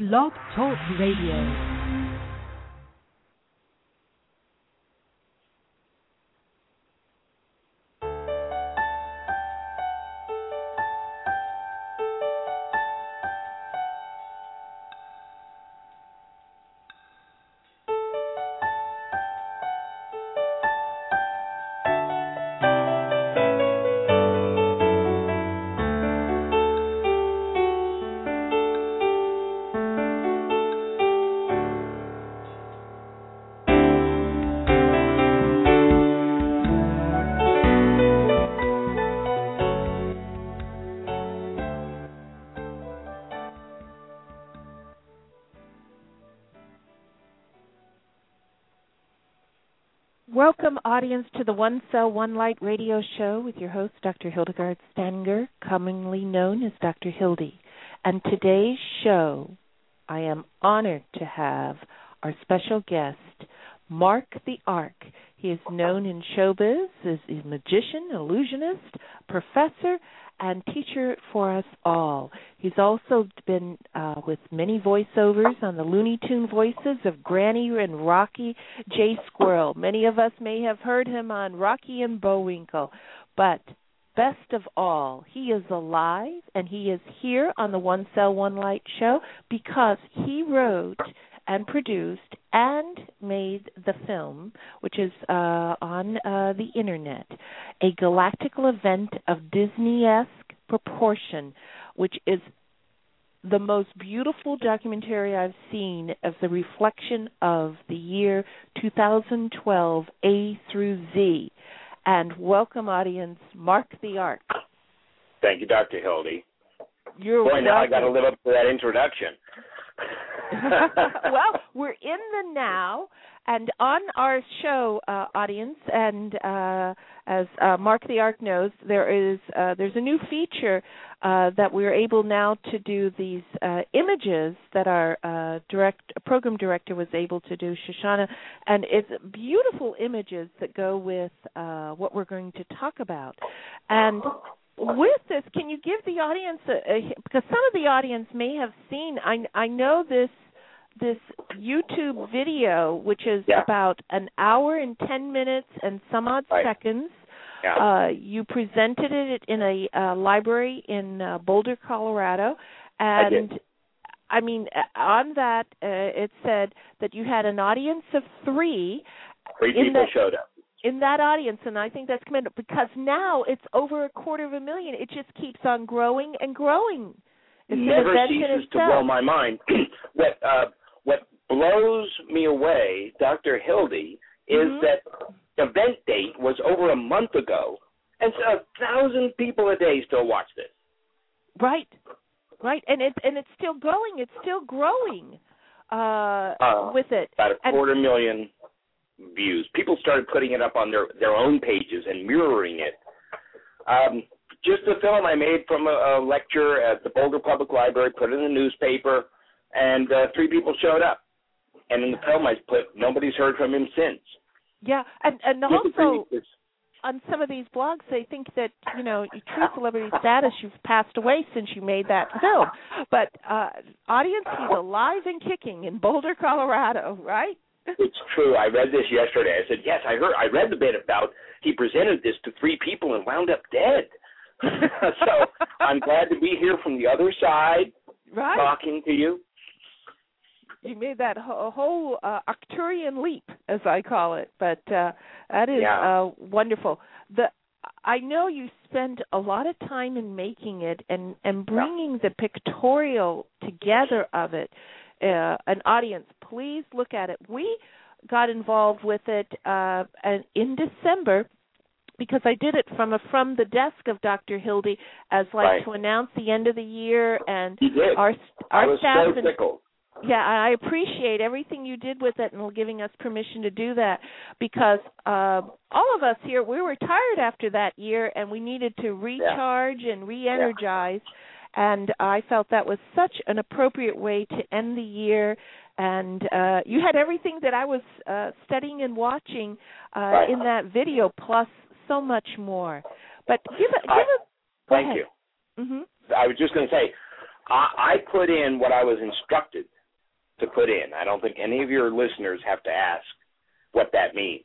Blog Talk Radio. Welcome, audience, to the One Cell, One Light radio show with your host, Dr. Hildegard Staninger, commonly known as Dr. Hildy. And today's show, I am honored to have our special guest, Mark the Ark. He is known in showbiz as a magician, illusionist, professor, and teacher for us all. He's also been with many voiceovers on the Looney Tune voices of Granny and Rocky J. Squirrel. Many of us may have heard him on Rocky and Bullwinkle. But best of all, he is alive, and he is here on the One Cell, One Light show because he wrote and produced and made the film, which is on the Internet, a galactical event of Disney-esque proportion, which is the most beautiful documentary I've seen of the reflection of the year 2012, A through Z. And welcome, audience, Mark the Ark. Thank you, Dr. Hildy. You're welcome. Now I got to live up to that introduction. Well, we're in the now, and on our show, audience, and as Mark the Ark knows, there's a new feature that we're able now to do these images that our program director was able to do, Shoshana, and it's beautiful images that go with what we're going to talk about. And with this, can you give the audience because some of the audience may have seen, I know this YouTube video, which is about an hour and 10 minutes and some odd seconds. Yeah. You presented it in a library in Boulder, Colorado, and I mean, on that it said that you had an audience of three. Three people showed up in that audience, and I think that's commendable because now it's over 250,000. It just keeps on growing and growing. It never ceases to blow my mind. What blows me away, Dr. Hildy, is that the event date was over a month ago, and 1,000 people a day still watch this. Right, and it's still going. It's still growing with it. About 250,000 views. People started putting it up on their own pages and mirroring it. Just a film I made from a lecture at the Boulder Public Library, put it in the newspaper, and 3 people showed up. And in the film I put, nobody's heard from him since. Yeah, and also on some of these blogs, they think that, true celebrity status, you've passed away since you made that film. But audience, he's alive and kicking in Boulder, Colorado, right? It's true. I read this yesterday. I said, yes, I read the bit about he presented this to 3 people and wound up dead. So I'm glad to be here from the other side, talking to you. You made that whole Arcturian leap, as I call it, but that is wonderful. I know you spent a lot of time in making it and bringing the pictorial together of it. An audience, please look at it. We got involved with it in December because I did it from the desk of Dr. Hildy as to announce the end of the year, and our staff. So tickled. Yeah, I appreciate everything you did with it and giving us permission to do that because all of us here, we were tired after that year and we needed to recharge and re-energize. And I felt that was such an appropriate way to end the year. And you had everything that I was studying and watching in that video, plus so much more. But give it. Thank you. Mm-hmm. I was just going to say, I put in what I was instructed to put in. I don't think any of your listeners have to ask what that means.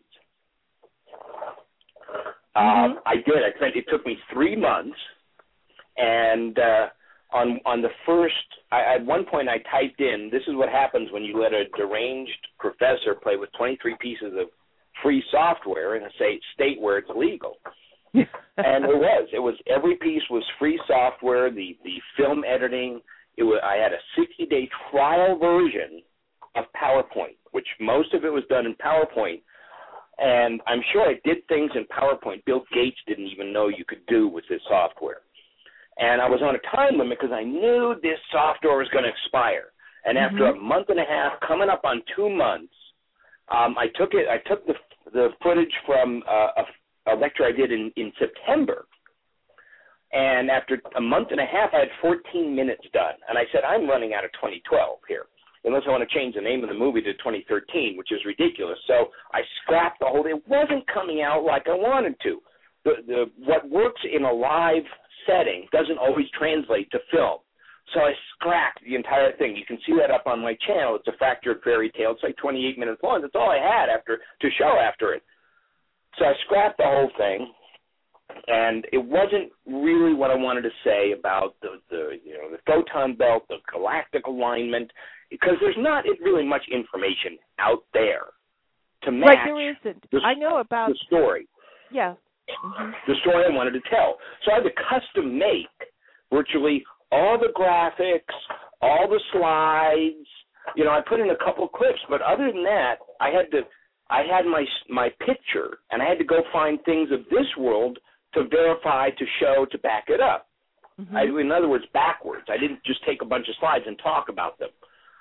I did. It took me 3 months, and on the first, at one point I typed in, this is what happens when you let a deranged professor play with 23 pieces of free software in a state where it's illegal. And it was every piece was free software, the film editing. I had a 60-day trial version of PowerPoint, which most of it was done in PowerPoint. And I'm sure I did things in PowerPoint Bill Gates didn't even know you could do with this software. And I was on a time limit because I knew this software was going to expire. And after a month and a half, coming up on 2 months, I took the footage from a lecture I did in September. And after a month and a half, I had 14 minutes done. And I said, I'm running out of 2012 here, unless I want to change the name of the movie to 2013, which is ridiculous. So I scrapped the whole thing. It wasn't coming out like I wanted to. What works in a live setting doesn't always translate to film. So I scrapped the entire thing. You can see that up on my channel. It's a fractured fairy tale. It's like 28 minutes long. That's all I had to show after it. So I scrapped the whole thing, and it wasn't really what I wanted to say about the photon belt, the galactic alignment, because there's not really much information out there to match. Right, there isn't. I know about the story. Yeah. The story I wanted to tell. So I had to custom make virtually all the graphics, all the slides. I put in a couple clips, but other than that, I had my picture, and I had to go find things of this world to verify, to show, to back it up. In other words, backwards. I didn't just take a bunch of slides and talk about them.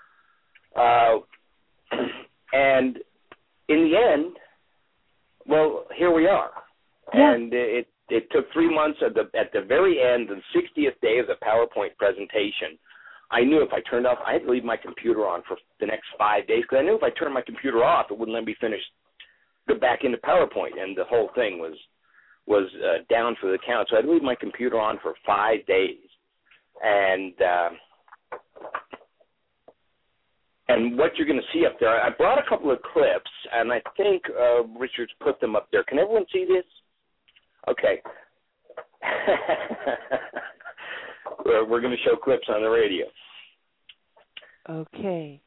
And in the end, well, here we are. Yeah. And it took 3 months at the very end, the 60th day of the PowerPoint presentation. I knew if I turned off, I had to leave my computer on for the next 5 days, because I knew if I turned my computer off, it wouldn't let me go back into PowerPoint, and the whole thing was down for the count. So I had to leave my computer on for 5 days, and what you're going to see up there, I brought a couple of clips, and I think Richard's put them up there. Can everyone see this? Okay. We're going to show clips on the radio. Okay.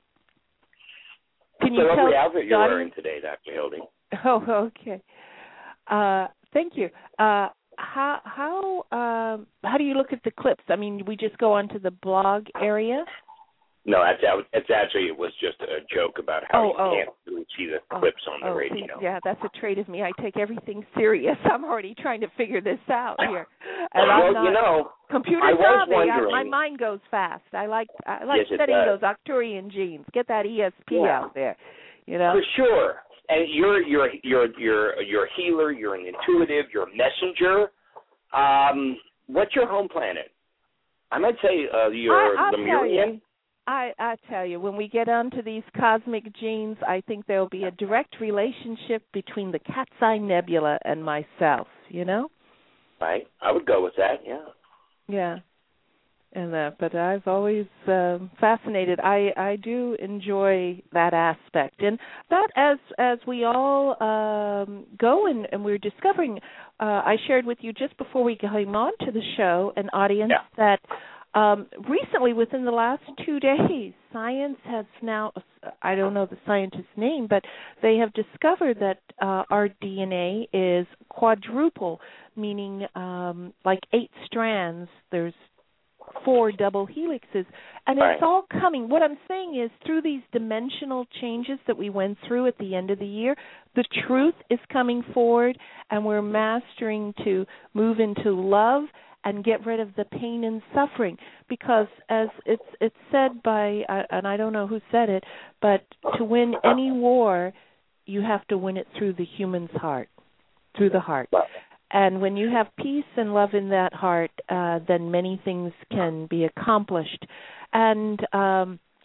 Can you so tell lovely outfit you're wearing today, Dr. Hildy. Oh, okay. Thank you. How do you look at the clips? I mean, we just go onto the blog area? No, it was just a joke about how you can't really see the clips on the radio. Yeah, that's a trait of me. I take everything serious. I'm already trying to figure this out here. And I'm not, computer savvy. My mind goes fast. I like studying those Arcturian genes. Get that ESP out there. For sure. And you're a healer. You're an intuitive. You're a messenger. What's your home planet? I might say you're Lemurian. I tell you, when we get onto these cosmic genes, I think there will be a direct relationship between the Cat's Eye Nebula and myself, Right. I would go with that, yeah. Yeah. And but I've always fascinated. I do enjoy that aspect. And that as we all go and we're discovering, I shared with you just before we came on to the show, an audience that recently, within the last 2 days, science has now, I don't know the scientist's name, but they have discovered that our DNA is quadruple, meaning like 8 strands. There's 4 double helixes, and it's all coming. What I'm saying is, through these dimensional changes that we went through at the end of the year, the truth is coming forward, and we're mastering to move into love and get rid of the pain and suffering, because as it's said by, and I don't know who said it, but to win any war, you have to win it through the human's heart, through the heart. And when you have peace and love in that heart, then many things can be accomplished. And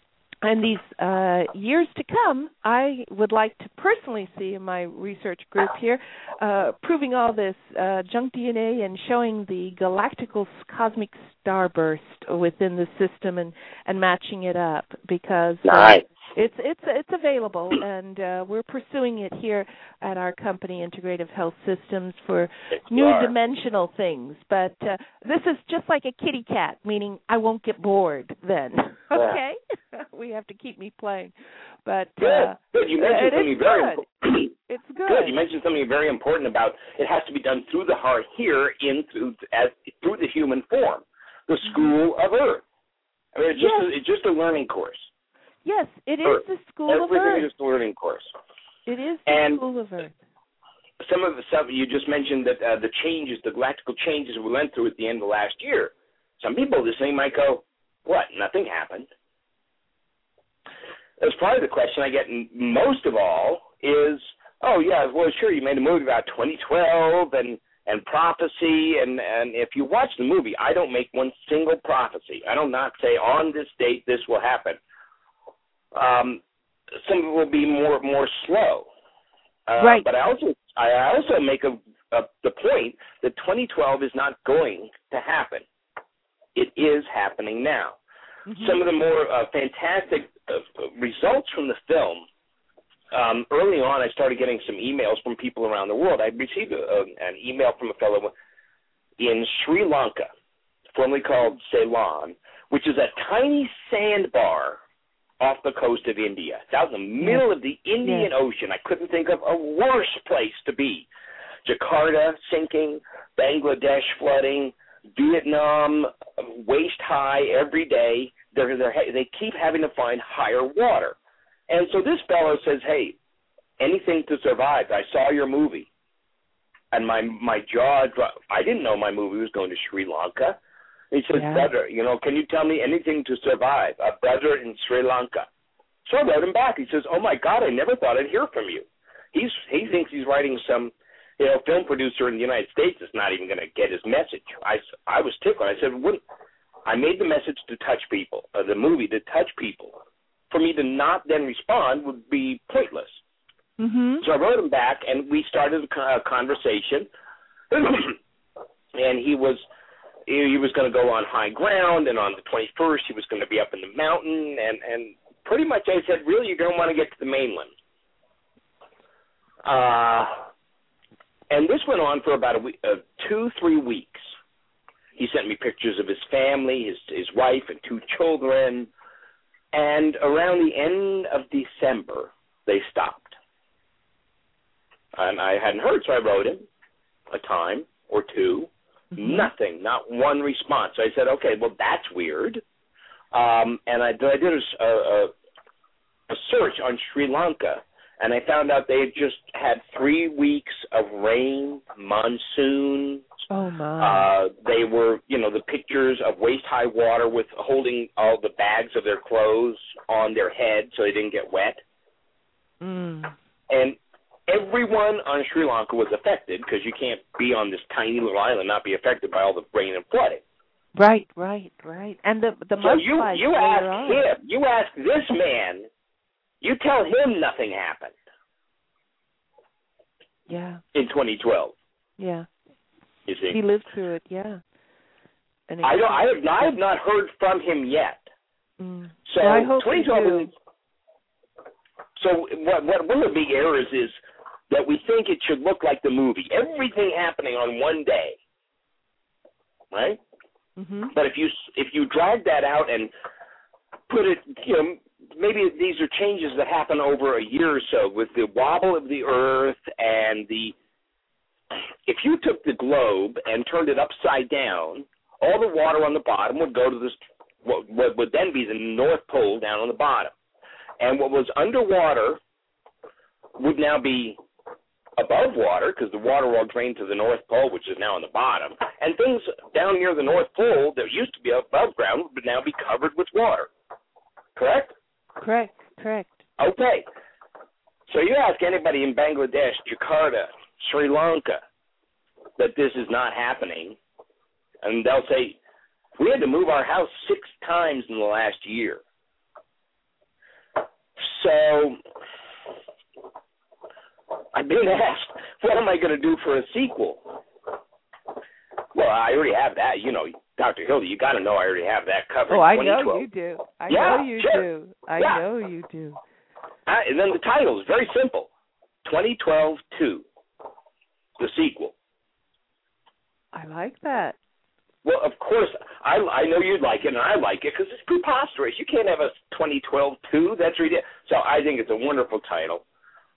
And these years to come, I would like to personally see in my research group here, proving all this junk DNA and showing the galactical cosmic starburst within the system and matching it up, because it's available, and we're pursuing it here at our company, Integrative Health Systems, for new dimensional things. But this is just like a kitty cat, meaning I won't get bored then. Okay? We have to keep me playing. But good. You mentioned something very important. It's good. Good. You mentioned something very important about it has to be done through the heart here, through the human form, the school of Earth. I mean, it's just a learning course. Yes, it is the school of Earth. Everything is just a learning course. It is the school of Earth. Some of the stuff you just mentioned, that the galactical changes we went through at the end of last year. Some people listening might go, "What? Nothing happened." That's probably the question I get most of all is, "Oh yeah, well sure, you made a movie about 2012 and prophecy, and if you watch the movie, I don't make one single prophecy. I do not say on this date this will happen. Some of it will be more slow, right? But I also make the point that 2012 is not going to happen. It is happening now." Mm-hmm. Some of the more fantastic results from the film. Early on, I started getting some emails from people around the world. I received an email from a fellow in Sri Lanka, formerly called Ceylon, which is a tiny sandbar off the coast of India. It's out in the middle of the Indian Ocean. I couldn't think of a worse place to be. Jakarta sinking, Bangladesh flooding, Vietnam waist high every day. They keep having to find higher water. And so this fellow says, "Hey, anything to survive. I saw your movie." And my jaw dropped. I didn't know my movie was going to Sri Lanka. He says, "Brother, can you tell me anything to survive? A brother in Sri Lanka." So I wrote him back. He says, "Oh, my God, I never thought I'd hear from you." He thinks he's writing some film producer in the United States is not even going to get his message. I was tickled. I said, I made the message to touch people, the movie to touch people. For me to not then respond would be pointless. Mm-hmm. So I wrote him back, and we started a conversation. And he was going to go on high ground, and on the 21st he was going to be up in the mountain, and pretty much I said, "Really, you're going to want to get to the mainland." And this went on for about 2-3 weeks. He sent me pictures of his family, his wife and 2 children. And around the end of December, they stopped. And I hadn't heard, so I wrote him a time or two. Mm-hmm. Nothing, not one response. So I said, "Okay, well, that's weird." And I did a search on Sri Lanka, and I found out they had just had 3 weeks of rain, monsoon. Oh, my. They were, the pictures of waist-high water with holding all the bags of their clothes on their head so they didn't get wet. Mm. And everyone on Sri Lanka was affected, because you can't be on this tiny little island and not be affected by all the rain and flooding. Right. And the so you ask this man, you tell him nothing happened. Yeah. In 2012. Yeah. You see, he lived through it. Yeah. And I have not heard from him yet. Mm. So well, I hope 2012. So what one of the big errors is that we think it should look like the movie. Everything happening on one day, right? Mm-hmm. But if you drag that out and put it, maybe these are changes that happen over a year or so with the wobble of the Earth and if you took the globe and turned it upside down, all the water on the bottom would go to this, what would then be the North Pole down on the bottom. And what was underwater would now be above water, because the water will drain to the North Pole, which is now on the bottom. And things down near the North Pole that used to be above ground would now be covered with water. Correct? Correct. Okay. So you ask anybody in Bangladesh, Jakarta, Sri Lanka, that this is not happening, and they'll say, "We had to move our house 6 times in the last year." So I've been asked, what am I going to do for a sequel? Well, I already have that. You know, Dr. Hildy, you got to know I already have that covered. Oh, I know you do. I know you do. I Yeah. know you do. And then the title is very simple, 2012-2, the sequel. I like that. Well, of course, I know you'd like it, and I like it, because it's preposterous. You can't have a 2012-2. That's ridiculous. So I think it's a wonderful title.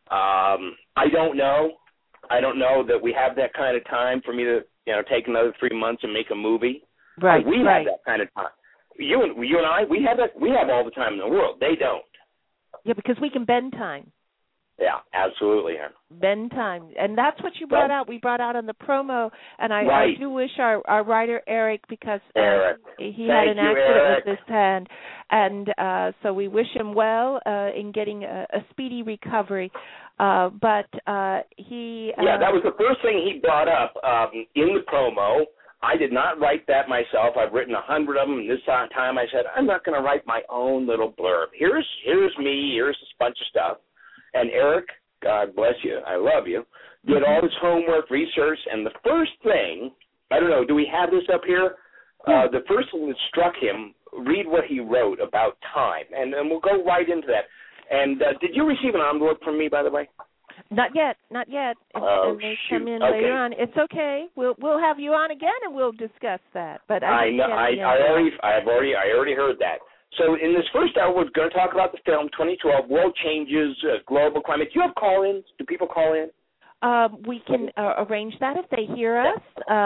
I don't know that we have that kind of time for me to, take another 3 months and make a movie. Right. We have that kind of time. You and I, we have that. We have all the time in the world. They don't. Yeah, because we can bend time. Yeah, absolutely. Bend time. And that's what you brought out. We brought out on the promo, and I do wish our writer, Eric, because he had an accident with his hand, and so we wish him well in getting a speedy recovery. But he... yeah, that was the first thing he brought up in the promo. I did not write that myself. I've written 100 of them, and this time I said, I'm not going to write my own little blurb. Here's me. Here's this bunch of stuff. And Eric, God bless you, I love you, did all his homework, research, and the first thing, I don't know, do we have this up here? The first thing that struck him, read what he wrote about time, and we'll go right into that. And did you receive an envelope from me, by the way? Not yet. And they come in later on. It's okay. We'll have you on again, and we'll discuss that. But I know. I already heard that. So in this first hour, we're going to talk about the film 2012, World Changes, Global Climate. Do you have call-ins? Do people call in? We can arrange that if they hear us.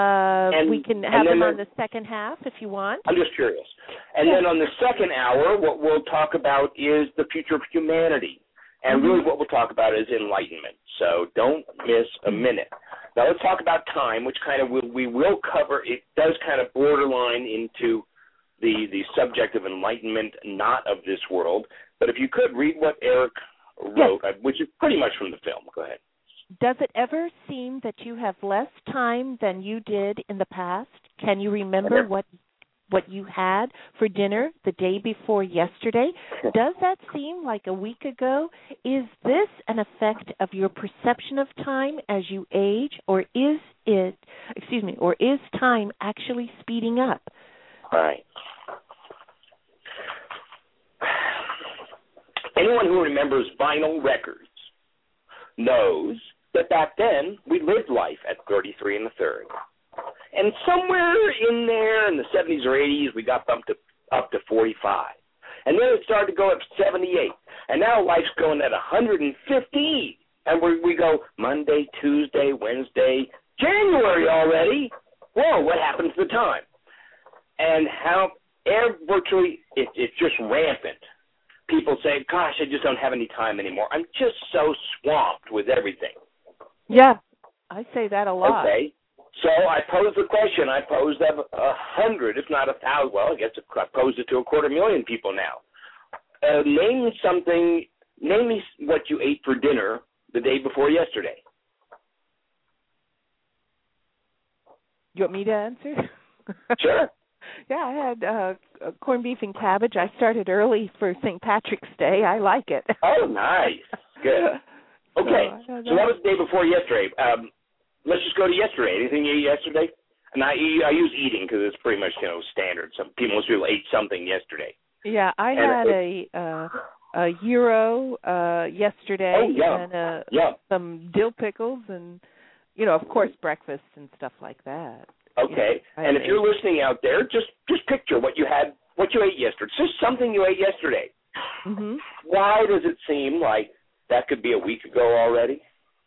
We can have them on the second half if you want. I'm just curious. And then on the second hour, what we'll talk about is the future of humanity. And really what we'll talk about is enlightenment. So don't miss a minute. Now let's talk about time, which kind of we will cover. It does kind of borderline into the subject of enlightenment, not of this world. But if you could read what Eric wrote, which is pretty much from the film. Go ahead. Does it ever seem that you have less time than you did in the past? Can you remember what you had for dinner the day before yesterday? Does that seem like a week ago? Is this an effect of your perception of time as you age, or is time actually speeding up? Right. Anyone who remembers vinyl records knows that back then we lived life at 33 1/3. And somewhere in there in the 70s or 80s, we got bumped up to 45. And then it started to go up to 78. And now life's going at 115. And we go Monday, Tuesday, Wednesday, January already. Whoa, what happened to the time? And how virtually it's just rampant. People say, gosh, I just don't have any time anymore. I'm just so swamped with everything. Yeah, I say that a lot. Okay. So I posed the question. I posed 100, if not 1,000. Well, I guess I posed it to 250,000 people now. Name me what you ate for dinner the day before yesterday. You want me to answer? Sure. Yeah, I had corned beef and cabbage. I started early for St. Patrick's Day. I like it. Oh, nice. Good. Okay. So that was the day before yesterday. Let's just go to yesterday. Anything you ate yesterday? And I use eating because it's pretty much standard. Most people ate something yesterday. Yeah, I had a gyro yesterday. Oh, yeah. And some dill pickles and, of course, breakfast and stuff like that. Okay. And if you're listening out there, just picture what you ate yesterday. It's just something you ate yesterday. Mm-hmm. Why does it seem like that could be a week ago already?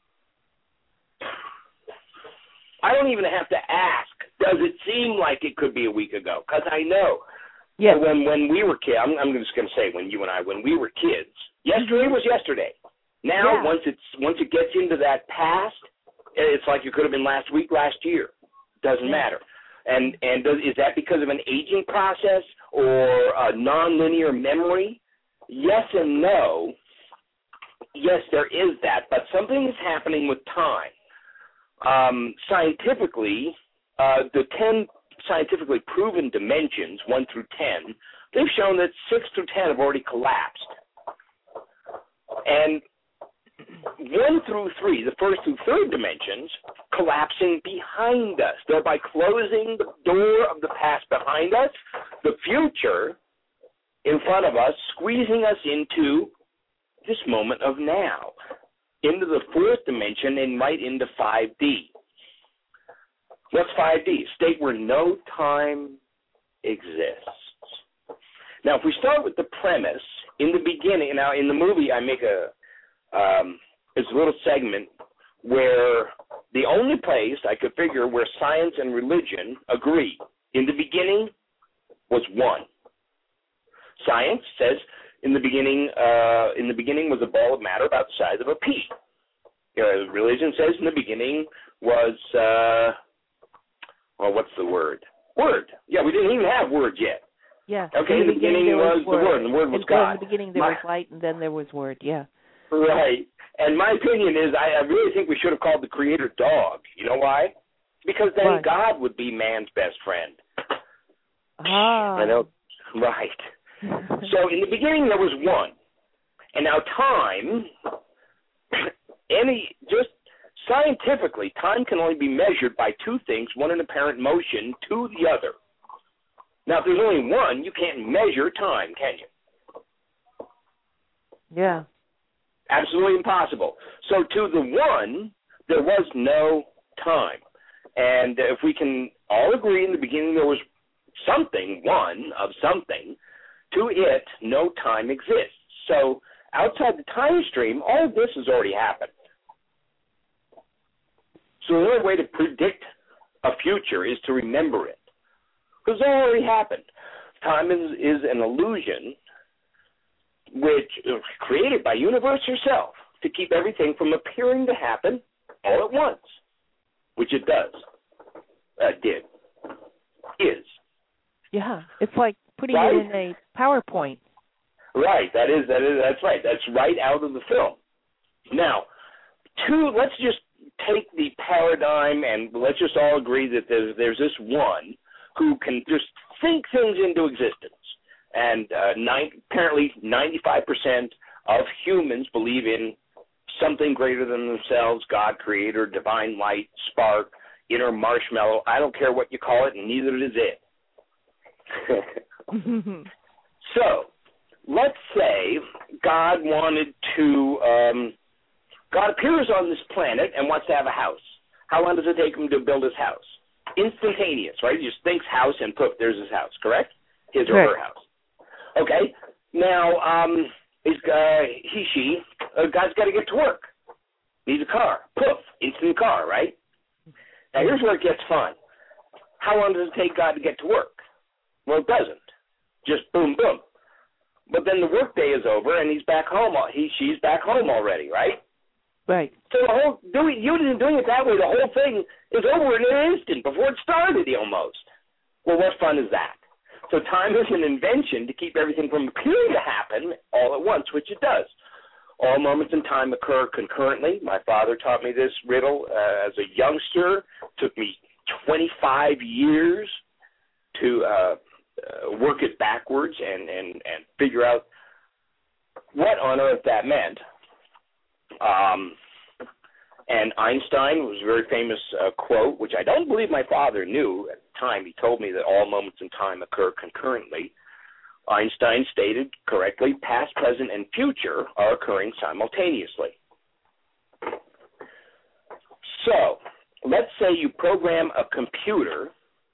I don't even have to ask, does it seem like it could be a week ago? Because I know. Yeah. When we were kids, I'm just going to say when we were kids, yesterday was yesterday. Now, once it gets into that past, it's like it could have been last week, last year. Doesn't matter. And is that because of an aging process or a nonlinear memory? Yes and no. Yes, there is that, but something is happening with time. Scientifically, the 10 scientifically proven dimensions, 1 through 10, they've shown that 6 through 10 have already collapsed. And 1 through 3, the first through third dimensions, collapsing behind us, thereby closing the door of the past behind us, the future in front of us, squeezing us into this moment of now, into the fourth dimension and right into 5D. What's 5D? State where no time exists. Now, if we start with the premise, in the beginning, now in the movie I make it's a little segment where the only place I could figure where science and religion agree in the beginning was one. Science says in the beginning was a ball of matter about the size of a pea. Religion says in the beginning was what's the word? Word. Yeah, we didn't even have words yet. Yeah. Okay, in the beginning was the Word, and the Word was God. In the beginning there was light, and then there was Word, yeah. Right. And my opinion is I really think we should have called the Creator dog. You know why? Because then God would be man's best friend. Ah. I know. Right. So in the beginning there was one. And now time, just scientifically, time can only be measured by two things, one in apparent motion to the other. Now, if there's only one, you can't measure time, can you? Yeah. Absolutely impossible. So to the one, there was no time. And if we can all agree in the beginning there was something, one of something, to it, no time exists. So outside the time stream, all of this has already happened. So the only way to predict a future is to remember it. Because it already happened. Time is an illusion which is created by universe herself to keep everything from appearing to happen all at once, which it does. Did. Is. Yeah, it's like putting right? it in a PowerPoint. Right, that's right. That's right out of the film. Now, let's just take the paradigm and let's just all agree that there's this one who can just think things into existence. And apparently 95% of humans believe in something greater than themselves, God, creator, divine light, spark, inner marshmallow. I don't care what you call it, and neither is it. So, let's say God appears on this planet and wants to have a house. How long does it take him to build his house? Instantaneous, right? He just thinks house and poof, there's his house, correct? His or her house. Okay. Now, God's got to get to work. Needs a car. Poof, instant car, right? Now, here's where it gets fun. How long does it take God to get to work? Well, it doesn't. Just boom, boom. But then the work day is over, and he's back home. She's back home already, right? Right. So you didn't doing it that way. The whole thing is over in an instant before it started, almost. Well, what fun is that? So time is an invention to keep everything from appearing to happen all at once, which it does. All moments in time occur concurrently. My father taught me this riddle as a youngster. It took me 25 years to work it backwards and figure out what on earth that meant. And Einstein was a very famous quote, which I don't believe my father knew at the time. He told me that all moments in time occur concurrently. Einstein stated correctly, past, present, and future are occurring simultaneously. So, let's say you program a computer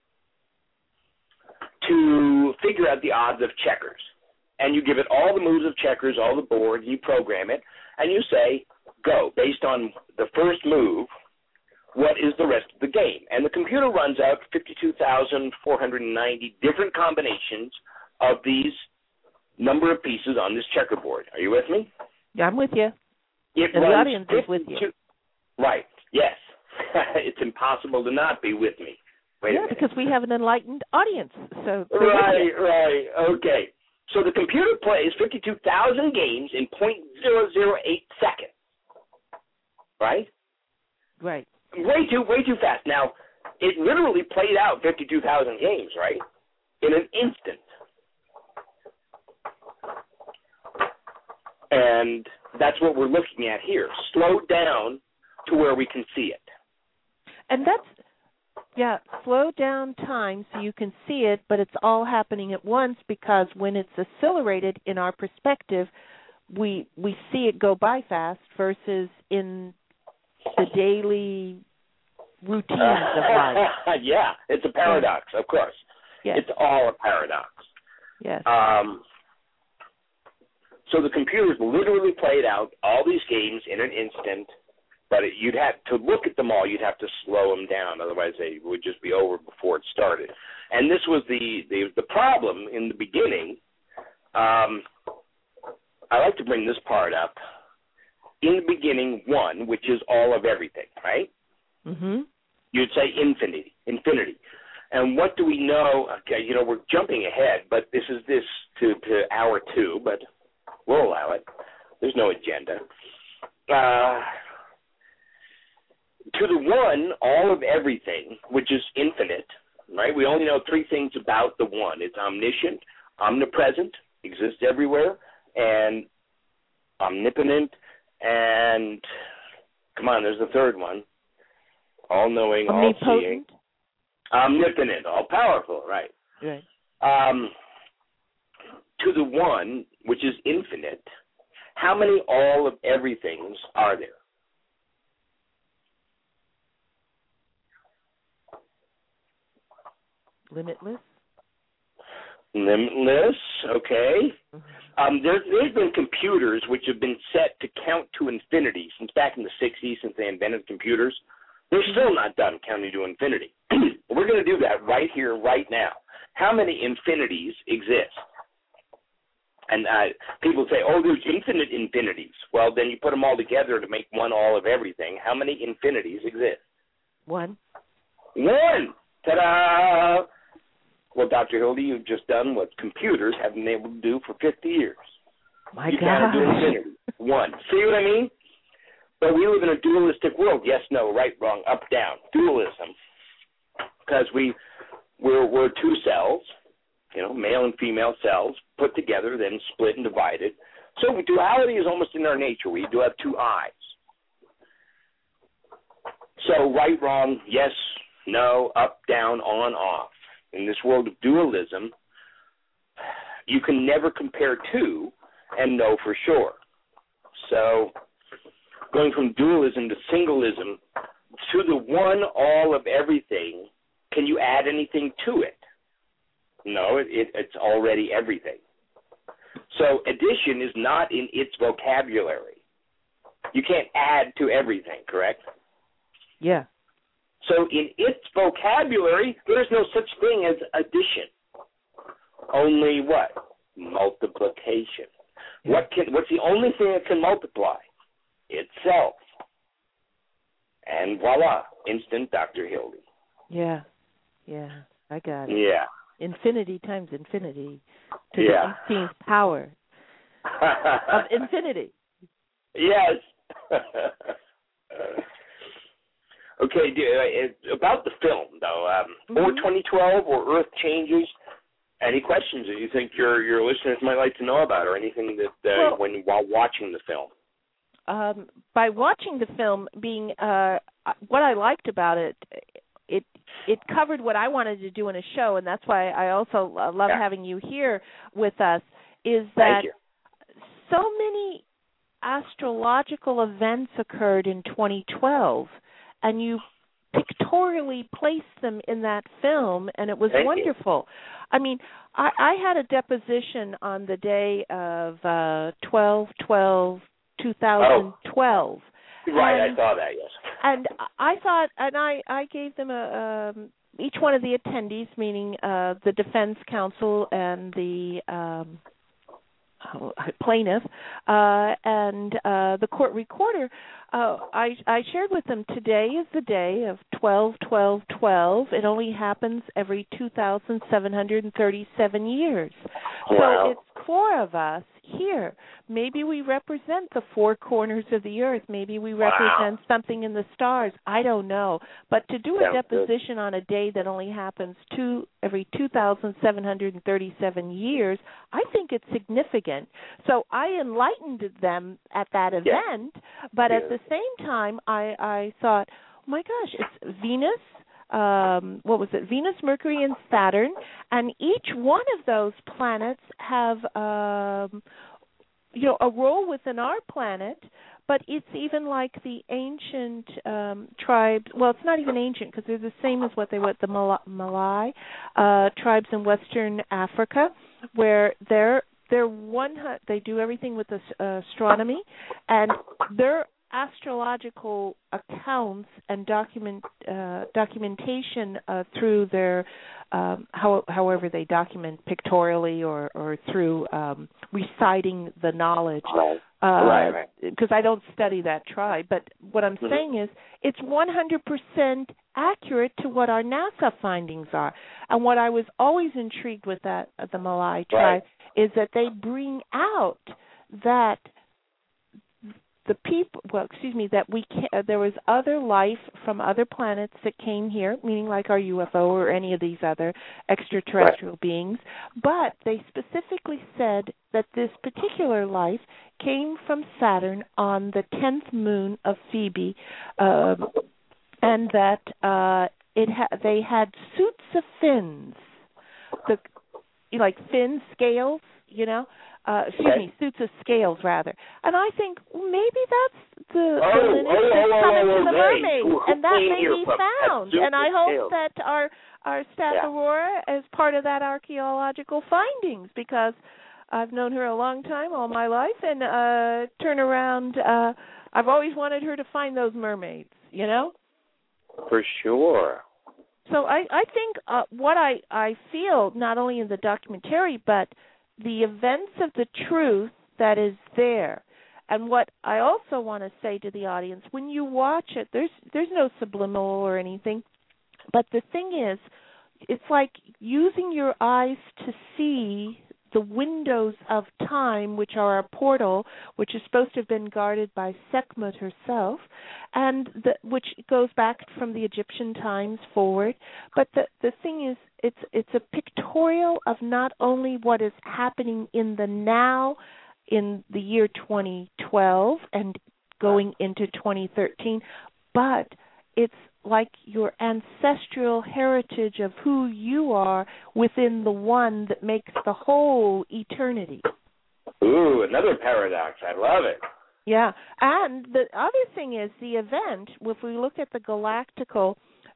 to figure out the odds of checkers. And you give it all the moves of checkers, all the board, and you program it, and you say, go. Based on the first move, what is the rest of the game? And the computer runs out 52,490 different combinations of these number of pieces on this checkerboard. Are you with me? Yeah, I'm with you. And the audience is with you. Right, yes. It's impossible to not be with me. Wait a minute. Because we have an enlightened audience. So right, okay. So the computer plays 52,000 games in 0.008 seconds. Right? Right. Way too fast. Now, it literally played out 52,000 games, right? In an instant. And that's what we're looking at here. Slow down to where we can see it. And that's, slow down time so you can see it, but it's all happening at once, because when it's accelerated in our perspective, we see it go by fast versus in the daily routines of life. Yeah, it's a paradox, of course. Yes. It's all a paradox. Yes. So the computers literally played out all these games in an instant, but you'd have to look at them all. You'd have to slow them down, otherwise they would just be over before it started. And this was the problem in the beginning. I like to bring this part up. In the beginning, one, which is all of everything, right? Mm-hmm. You'd say infinity. And what do we know? Okay, we're jumping ahead, but this is to hour 2, but we'll allow it. There's no agenda. To the one, all of everything, which is infinite, right? We only know 3 things about the one. It's omniscient, omnipresent, exists everywhere, and omnipotent, and come on, there's the third one. All-knowing, all-seeing. Omnipotent, all-powerful, right. Right. To the one, which is infinite, how many all of everythings are there? Limitless, okay. Mm-hmm. There's been computers which have been set to count to infinity since back in the 60s, since they invented computers. They're still not done counting to infinity. We're going to do that right here, right now. How many infinities exist? And people say, there's infinite infinities. Well, then you put them all together to make one all of everything. How many infinities exist? One. Ta-da! Well, Dr. Hildy, you've just done what computers haven't been able to do for 50 years. My you God. You do infinity. One. See what I mean? But we live in a dualistic world. Yes, no, right, wrong, up, down. Dualism. Because we're 2 cells, male and female cells, put together, then split and divided. So duality is almost in our nature. We do have 2 eyes. So right, wrong, yes, no, up, down, on, off. In this world of dualism, you can never compare 2 and know for sure. So going from dualism to singleism, to the one all of everything, can you add anything to it? No, it's already everything. So addition is not in its vocabulary. You can't add to everything, correct? Yeah. So in its vocabulary, there's no such thing as addition. Only what? Multiplication. Yeah. What's the only thing that can multiply? Itself. And voila, instant Dr. Hildy. Yeah, I got it. Yeah. Infinity times infinity to the 18th power of infinity. Yes. Okay, about the film, though, or 2012 or Earth Changes, any questions that you think your listeners might like to know about, or anything that while watching the film? By watching the film, being what I liked about it, it covered what I wanted to do in a show, and that's why I also love having you here with us, is that so many astrological events occurred in 2012, and you pictorially placed them in that film, and it was wonderful. I mean, I had a deposition on the day of 12/12/2012. Right, I saw that, yes. And I thought, and I gave them each one of the attendees, meaning the defense counsel and the plaintiff and the court recorder, I shared with them, today is the day of 12/12/12. It only happens every 2,737 years. Wow. So 4 of us here. Maybe we represent the 4 corners of the earth. Maybe we represent something in the stars. I don't know. But to do a deposition on a day that only happens every 2,737 years, I think it's significant. So I enlightened them at that event, but at the same time, I thought, oh my gosh, it's Venus. Venus, Mercury, and Saturn, and each one of those planets have, a role within our planet. But it's even like the ancient tribes. Well, it's not even ancient because they're the same as the Malay tribes in Western Africa, where they do everything with astronomy, and they're astrological accounts and documentation through their however they document pictorially or through reciting the knowledge. Because I don't study that tribe, but what I'm saying is it's 100% accurate to what our NASA findings are. And what I was always intrigued with the Malay tribe is that they bring out that there was other life from other planets that came here, meaning like our UFO or any of these other extraterrestrial beings, but they specifically said that this particular life came from Saturn on the 10th moon of Phoebe, and that they had suits of fins, like fin scales, suits of scales, rather. And I think maybe that's the lineage that's coming to the mermaids, and that may be found. And I hope that our staff Aurora is part of that archaeological findings, because I've known her a long time, all my life, and I've always wanted her to find those mermaids, For sure. So I think what I feel, not only in the documentary, but the events of the truth that is there. And what I also want to say to the audience, when you watch it, there's no subliminal or anything, but the thing is, it's like using your eyes to see the windows of time, which are a portal, which is supposed to have been guarded by Sekhmet herself, and which goes back from the Egyptian times forward. But the thing is, it's a pictorial of not only what is happening in the now, in the year 2012 and going into 2013, but it's like your ancestral heritage of who you are within the one that makes the whole eternity. Ooh, another paradox. I love it. Yeah, and the other thing is the event, if we look at the galactical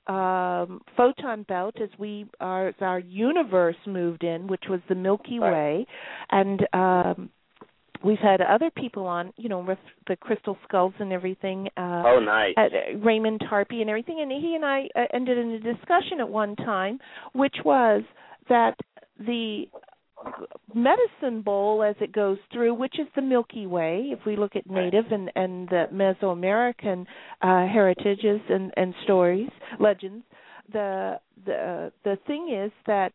photon belt as our universe moved in, which was the Milky Way, and we've had other people on, with the crystal skulls and everything. Nice. Raymond Tarpey and everything. And he and I ended in a discussion at one time, which was that the medicine bowl as it goes through, which is the Milky Way, if we look at native and the Mesoamerican heritages and stories, legends, the thing is that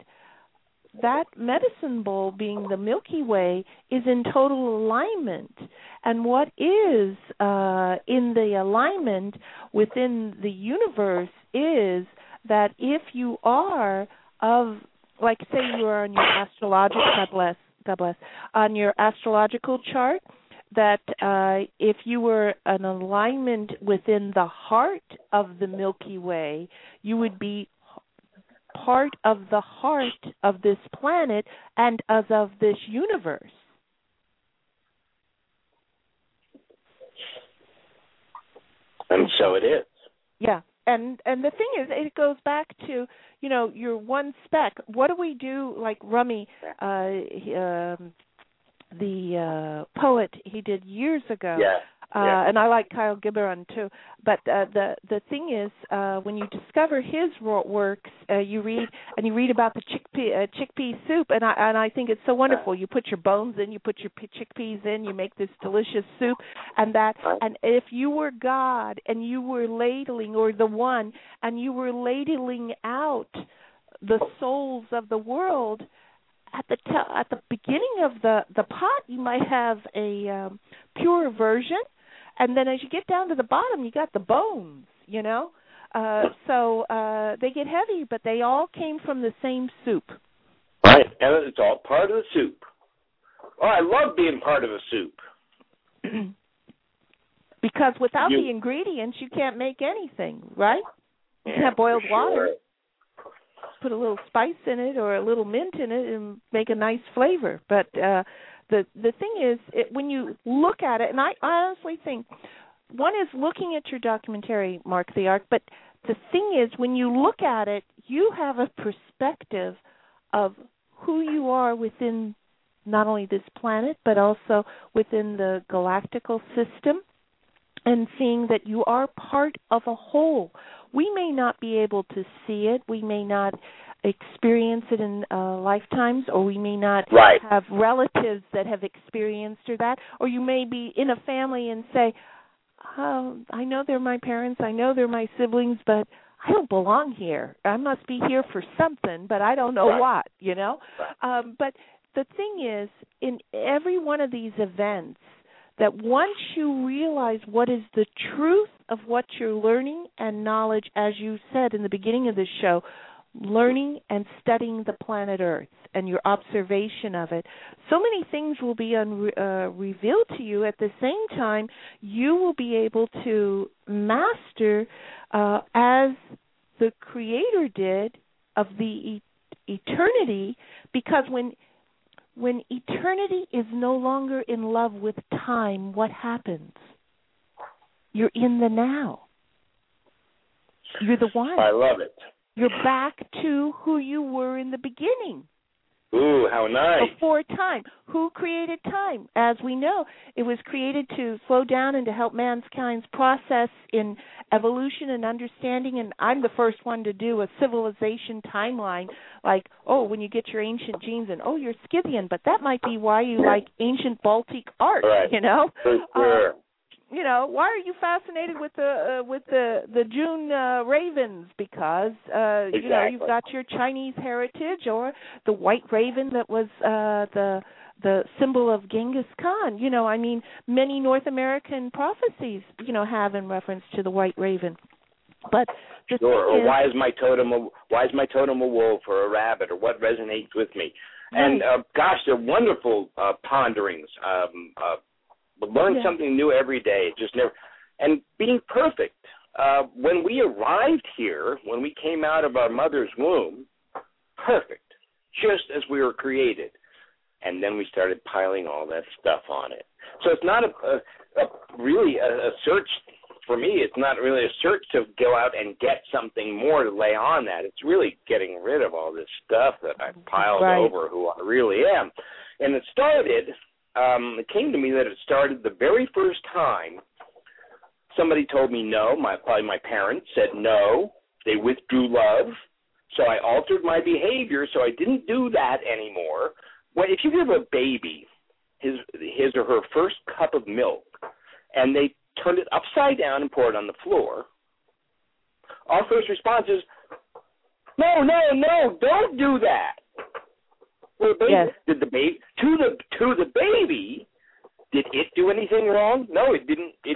medicine bowl, being the Milky Way, is in total alignment. And what is in the alignment within the universe is that if you are like say you are on your astrological, God bless, on your astrological chart, that if you were an alignment within the heart of the Milky Way, you would be part of the heart of this planet and of this universe. And so it is. Yeah. And the thing is, it goes back to, your one speck. What do we do, like Rumi, the poet, he did years ago. And I like Kyle Gibran too. But the thing is, when you discover his works, you read about the chickpea soup, and I think it's so wonderful. You put your bones in, you put your chickpeas in, you make this delicious soup, and if you were God and you were ladling, or the one, and you were ladling out the souls of the world, at the beginning of the pot, you might have a pure version, and then as you get down to the bottom, you got the bones. So they get heavy, but they all came from the same soup. Right, and it's all part of the soup. Oh, I love being part of a soup. Because without the ingredients, you can't make anything, right? You can have boiled water, put a little spice in it or a little mint in it and make a nice flavor. But the thing is, when you look at it, and I honestly think, one is looking at your documentary, Mark the Ark, but the thing is, when you look at it, you have a perspective of who you are within not only this planet, but also within the galactical system, and seeing that you are part of a whole. We may not be able to see it. We may not experience it in lifetimes, or we may not have relatives that have experienced or you may be in a family and say, I know they're my parents, I know they're my siblings, but I don't belong here. I must be here for something, but I don't know what, But the thing is, in every one of these events, that once you realize what is the truth of what you're learning and knowledge, as you said in the beginning of this show, learning and studying the planet Earth and your observation of it, so many things will be revealed to you. At the same time, you will be able to master, as the Creator did, of the eternity, because when eternity is no longer in love with time, what happens? You're in the now. You're the one. I love it. You're back to who you were in the beginning. Ooh, how nice. Before time. Who created time? As we know, it was created to slow down and to help mankind's process in evolution and understanding. And I'm the first one to do a civilization timeline, like, when you get your ancient genes and, you're Scythian, but that might be why you like ancient Baltic art, For sure. Why are you fascinated with the June ravens? Because you've got your Chinese heritage, or the white raven that was the symbol of Genghis Khan. Many North American prophecies have in reference to the white raven. But the thing is, why is my totem a wolf or a rabbit, or what resonates with me? And gosh, they're wonderful ponderings. Learn something new every day. Just never, and being perfect. When we arrived here, when we came out of our mother's womb, perfect, just as we were created. And then we started piling all that stuff on it. So it's not really a search. For me, it's not really a search to go out and get something more to lay on that. It's really getting rid of all this stuff that I've piled over who I really am. And it came to me that it started the very first time somebody told me no. Probably my parents said no. They withdrew love. So I altered my behavior, so I didn't do that anymore. Well, if you give a baby his or her first cup of milk and they turned it upside down and poured it on the floor, our first response is, no, don't do that. Well, did the baby to the baby? Did it do anything wrong? No, it didn't. It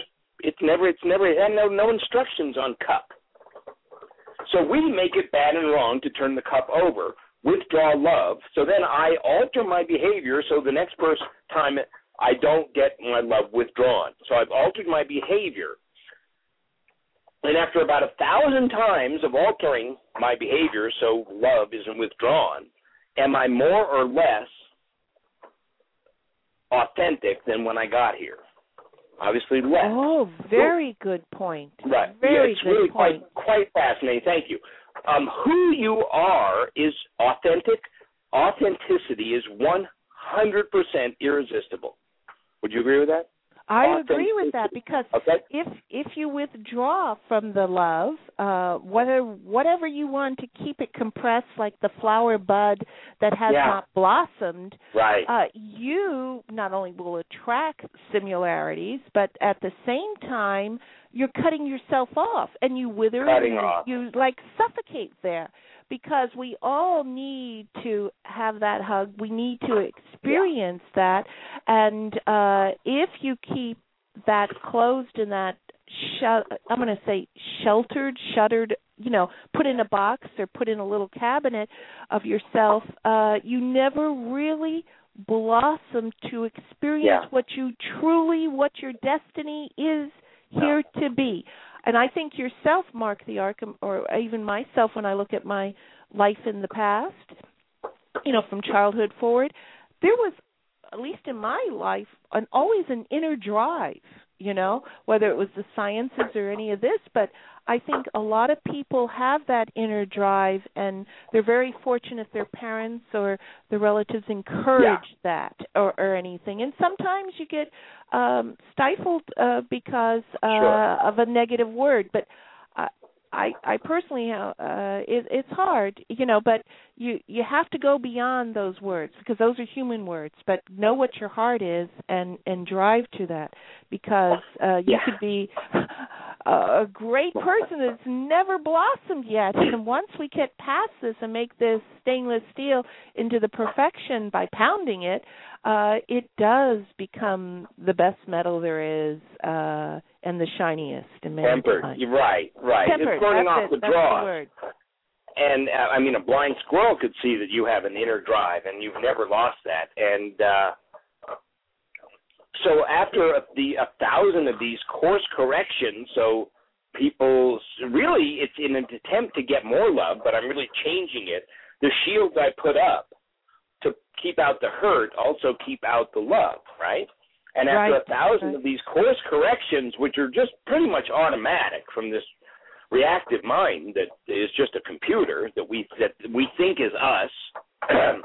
had no instructions on cup. So we make it bad and wrong to turn the cup over, withdraw love. So then I alter my behavior. So the next time I don't get my love withdrawn. So I've altered my behavior. And after about 1,000 times of altering my behavior, so love isn't withdrawn, am I more or less authentic than when I got here? Obviously less. Oh, very good point. Right. Very it's good really point. Quite fascinating. Thank you. Who you are is authentic. Authenticity is 100% irresistible. Would you agree with that? I agree with that, because if you withdraw from the love, whatever you want to keep it compressed like the flower bud that has not blossomed, you not only will attract similarities, but at the same time you're cutting yourself off and you wither and you like suffocate there. because we all need to have that hug. We need to experience that. And if you keep that closed and that, I'm going to say sheltered, shuttered, put in a box or put in a little cabinet of yourself, you never really blossom to experience what your destiny is here to be. And I think yourself, Mark the Arkham, or even myself, when I look at my life in the past, from childhood forward, there was, at least in my life, always an inner drive, whether it was the sciences or any of this. But I think a lot of people have that inner drive, and they're very fortunate their parents or their relatives encourage that or anything. And sometimes you get stifled because of a negative word. But I personally, it's hard, but you have to go beyond those words, because those are human words. But know what your heart is and drive to that, because you could be a great person that's never blossomed yet. And once we get past this and make this stainless steel into the perfection by pounding it, it does become the best metal there is, and the shiniest. Tempered. You're right. Tempered. It's burning off the draw. Word. And, a blind squirrel could see that you have an inner drive, and you've never lost that. And so after 1,000 of these course corrections, so people, really, it's in an attempt to get more love, but I'm really changing it. The shields I put up to keep out the hurt also keep out the love, right? And after 1,000 of these course corrections, which are just pretty much automatic from this reactive mind that is just a computer that we think is us,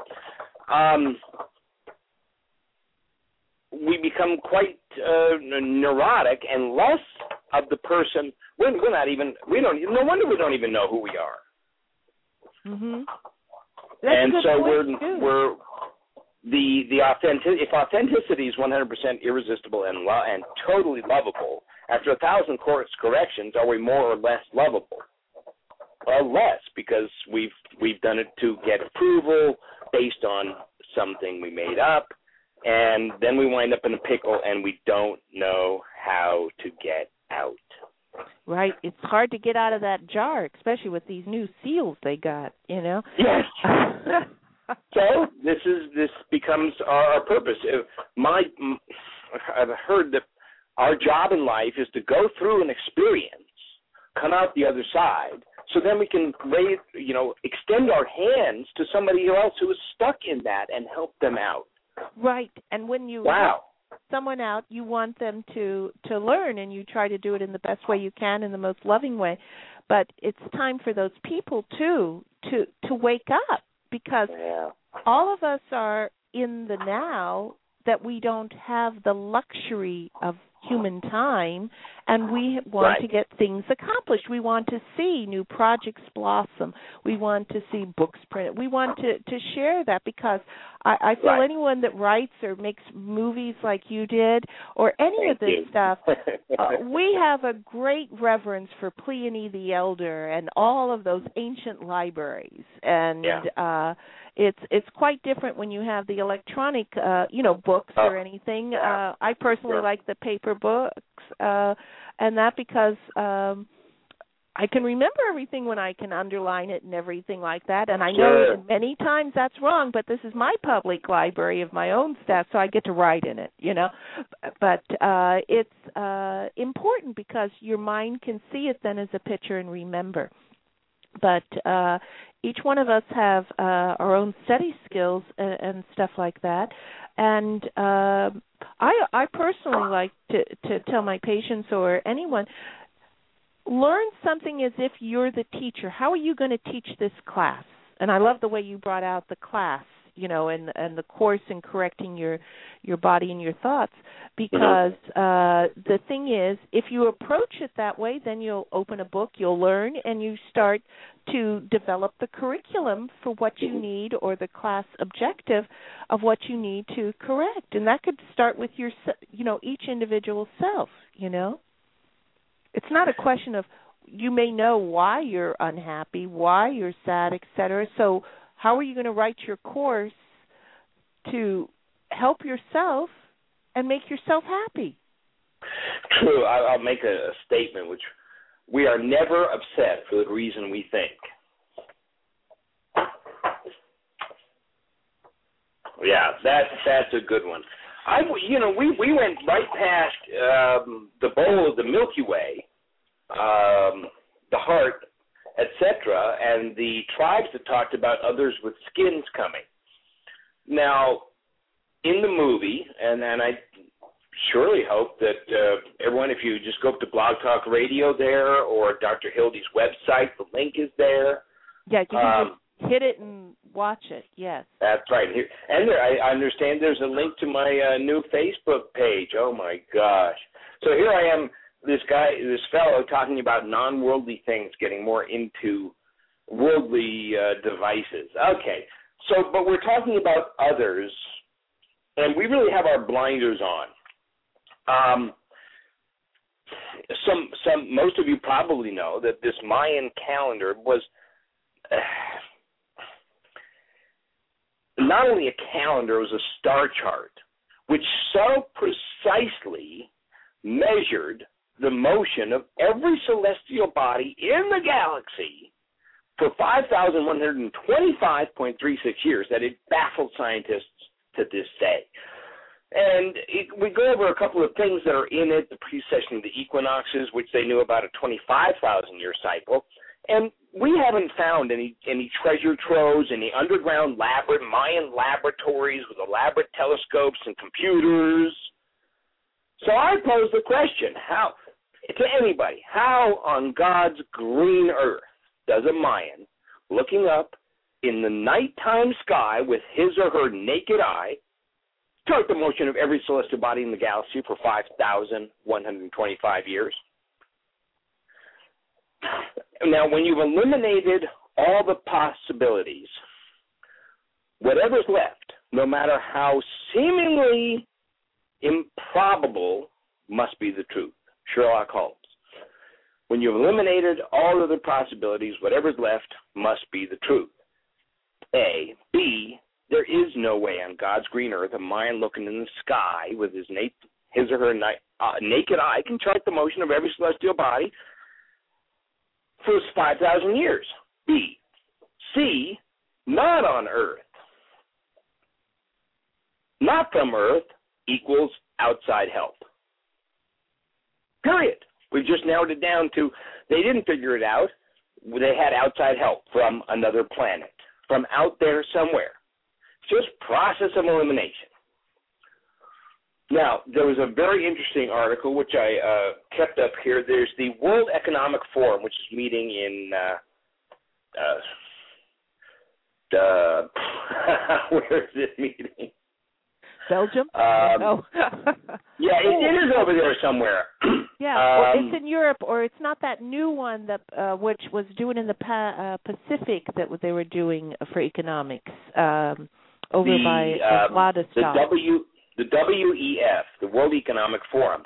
we become quite neurotic, and less of the person. No wonder we don't even know who we are. Mm-hmm. And so we're the authentic. If authenticity is 100% irresistible and totally lovable, after 1,000 course corrections, are we more or less lovable? Well, less, because we've done it to get approval based on something we made up, and then we wind up in a pickle, and we don't know how to get out. Right. It's hard to get out of that jar, especially with these new seals they got, Yes. So this becomes our purpose. I've heard that our job in life is to go through an experience, come out the other side, so then we can extend our hands to somebody else who is stuck in that and help them out. Right. And when you help someone out, you want them to learn, and you try to do it in the best way you can, in the most loving way. But it's time for those people too to wake up, because all of us are in the now, that we don't have the luxury of human time, and we want to get things accomplished. We want to see new projects blossom. We want to see books printed. We want to share that, because I feel anyone that writes or makes movies like you did, or any of this stuff, we have a great reverence for Pliny the Elder and all of those ancient libraries. And it's quite different when you have the electronic, books or anything. I personally like the paper books, and that because I can remember everything when I can underline it and everything like that. And I know many times that's wrong, but this is my public library of my own stuff, so I get to write in it, But it's important, because your mind can see it then as a picture and remember. But each one of us have our own study skills and stuff like that. And I personally like to tell my patients or anyone, learn something as if you're the teacher. How are you going to teach this class? And I love the way you brought out the class, and the course in correcting your body and your thoughts, because the thing is, if you approach it that way, then you'll open a book, you'll learn, and you start to develop the curriculum for what you need, or the class objective of what you need to correct. And that could start with your, each individual self, It's not a question of you may know why you're unhappy, why you're sad, etc. So how are you going to write your course to help yourself and make yourself happy? True. I'll make a statement, which we are never upset for the reason we think. Yeah, that's a good one. We went right past the bowl of the Milky Way, the heart, etc., and the tribes that talked about others with skins coming. Now, in the movie, and I surely hope that everyone, if you just go up to Blog Talk Radio there or Dr. Hildy's website, the link is there. Yeah, you can just hit it and watch it, yes. That's right. And I understand there's a link to my new Facebook page. Oh, my gosh. So here I am, this fellow talking about non-worldly things, getting more into worldly devices. Okay. So, but we're talking about others, and we really have our blinders on. Most of you probably know that this Mayan calendar was not only a calendar, it was a star chart, which so precisely measured the motion of every celestial body in the galaxy for 5,125.36 years that it baffled scientists to this day. And we go over a couple of things that are in it, the precession of the equinoxes, which they knew about a 25,000-year cycle. And we haven't found any treasure troves, any underground Mayan laboratories with elaborate telescopes and computers. So I pose the question, to anybody, how on God's green earth does a Mayan, looking up in the nighttime sky with his or her naked eye, chart the motion of every celestial body in the galaxy for 5,125 years? Now, when you've eliminated all the possibilities, whatever's left, no matter how seemingly improbable, must be the truth. Sherlock Holmes. When you've eliminated all other possibilities, whatever's left must be the truth. A. B. There is no way on God's green earth a Mayan looking in the sky with his or her naked eye can chart the motion of every celestial body for 5,000 years. B. C. Not on Earth. Not from Earth equals outside help. Period. We've just narrowed it down to they didn't figure it out. They had outside help from another planet, from out there somewhere. Just process of elimination. Now, there was a very interesting article, which I kept up here. There's the World Economic Forum, which is meeting in, where is it meeting? Belgium? No. Yeah, it is over there somewhere. Yeah, or it's in Europe, or it's not that new one that which was doing in the Pacific that they were doing for economics over by Vladivostok. The WEF, the World Economic Forum,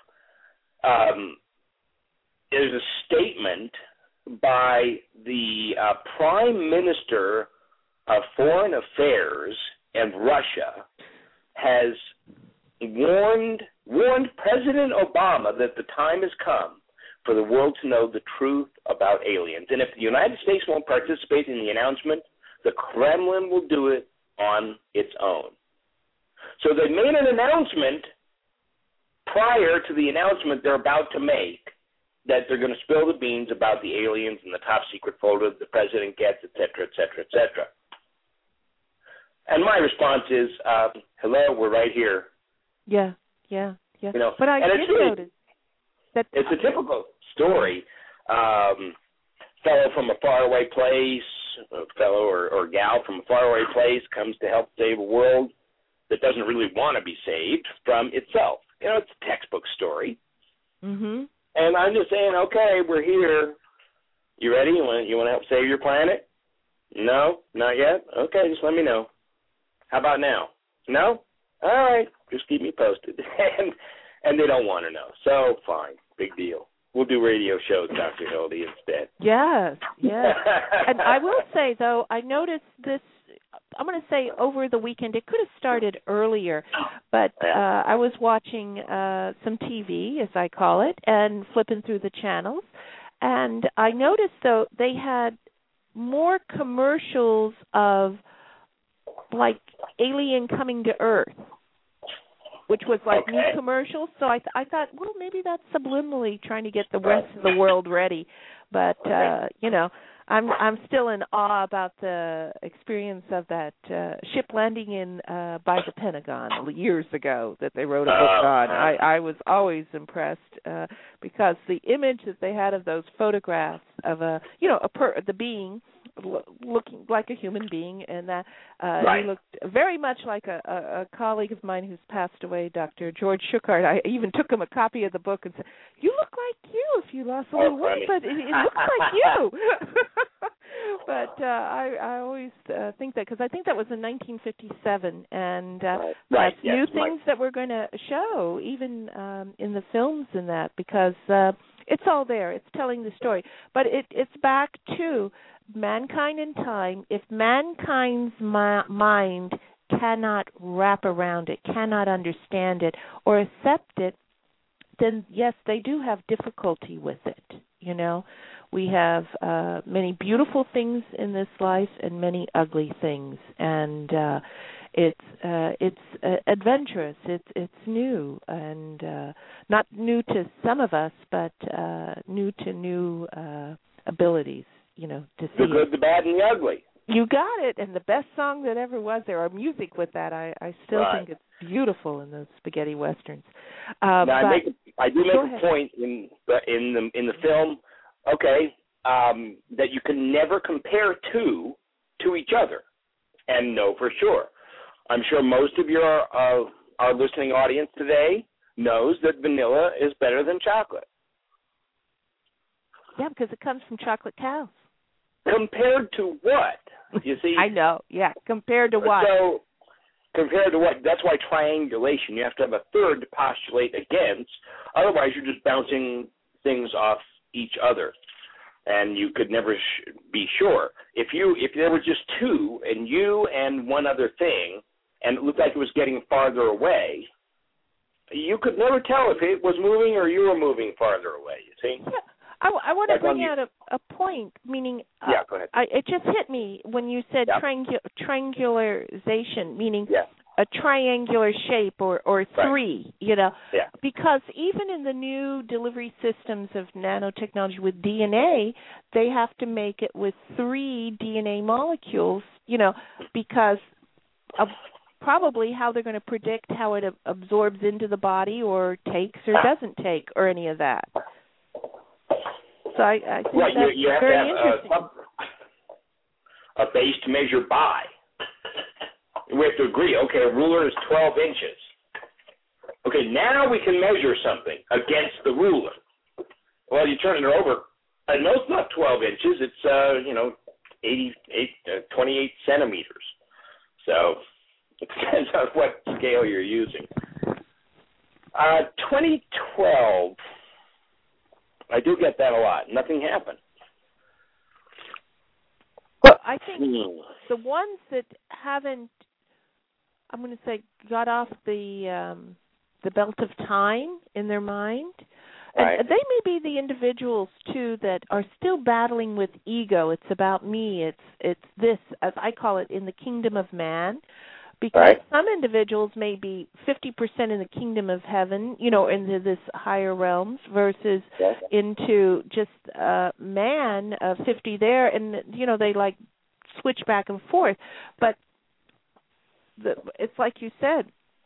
is a statement by the Prime Minister of Foreign Affairs in Russia has warned President Obama that the time has come for the world to know the truth about aliens. And if the United States won't participate in the announcement, the Kremlin will do it on its own. So they made an announcement prior to the announcement they're about to make that they're going to spill the beans about the aliens and the top secret folder that the president gets, et cetera, et cetera, et cetera. And my response is, hello, we're right here. Yeah. You know, but I did notice that it's a typical story. Fellow from a faraway place, a fellow or gal from a faraway place comes to help save a world that doesn't really want to be saved from itself. You know, it's a textbook story. Mm-hmm. And I'm just saying, okay, we're here. You ready? You want to help save your planet? No? Not yet? Okay, just let me know. How about now? No? All right, just keep me posted. And they don't want to know. So, fine, big deal. We'll do radio shows, Dr. Hildy, instead. Yes, yes. And I will say, though, I noticed this, I'm going to say over the weekend. It could have started earlier, but I was watching some TV, as I call it, and flipping through the channels. And I noticed, though, they had more commercials of, like, alien coming to Earth, which was like new commercials. So I thought, well, maybe that's subliminally trying to get the rest of the world ready. But, you know, I'm still in awe about the experience of that ship landing in by the Pentagon years ago that they wrote a book on. I was always impressed because the image that they had of those photographs of the being looking like a human being, and that he looked very much like a colleague of mine who's passed away, Dr. George Schuchart. I even took him a copy of the book and said, "You look like you if you lost a little weight, but it looks like you." But I always think that, because I think that was in 1957, and that's new things that we're going to show, even in the films and that, because it's all there. It's telling the story. But it's back to mankind in time. If mankind's mind cannot wrap around it, cannot understand it, or accept it, then yes, they do have difficulty with it, you know. We have many beautiful things in this life and many ugly things, and it's adventurous. It's new, and not new to some of us, but new to new abilities. You know, to see the good, the bad, and the ugly. You got it, and the best song that ever was there, or music with that. I still think it's beautiful in those spaghetti westerns. Now, I do make a point in the film. Okay, that you can never compare two to each other, and know for sure. I'm sure most of our listening audience today knows that vanilla is better than chocolate. Yeah, because it comes from chocolate cows. Compared to what? You see? I know, yeah. Compared to what? So, compared to what? That's why triangulation, you have to have a third to postulate against. Otherwise, you're just bouncing things off each other, and you could never be sure. If there were just two, and you and one other thing, and it looked like it was getting farther away, you could never tell if it was moving or you were moving farther away, you see? Yeah. I want to bring out a point, meaning go ahead. It just hit me when you said triangularization, meaning a triangular shape or three, you know, because even in the new delivery systems of nanotechnology with DNA, they have to make it with 3 DNA molecules, you know, because of probably how they're going to predict how it absorbs into the body or takes or doesn't take or any of that. So I think that's you have very to have interesting. A base to measure by. We have to agree, okay, a ruler is 12 inches. Okay, now we can measure something against the ruler. Well, you turn it over, and no, it's not 12 inches, it's, 28 centimeters. So it depends on what scale you're using. 2012, I do get that a lot. Nothing happened. Well, I think the ones that haven't, I'm going to say, got off the belt of time in their mind, and they may be the individuals too that are still battling with ego. It's about me. It's this, as I call it, in the kingdom of man. Because some individuals may be 50% in the kingdom of heaven, you know, into this higher realms, versus into just man, 50 there, and, you know, they like switch back and forth. But it's like you said,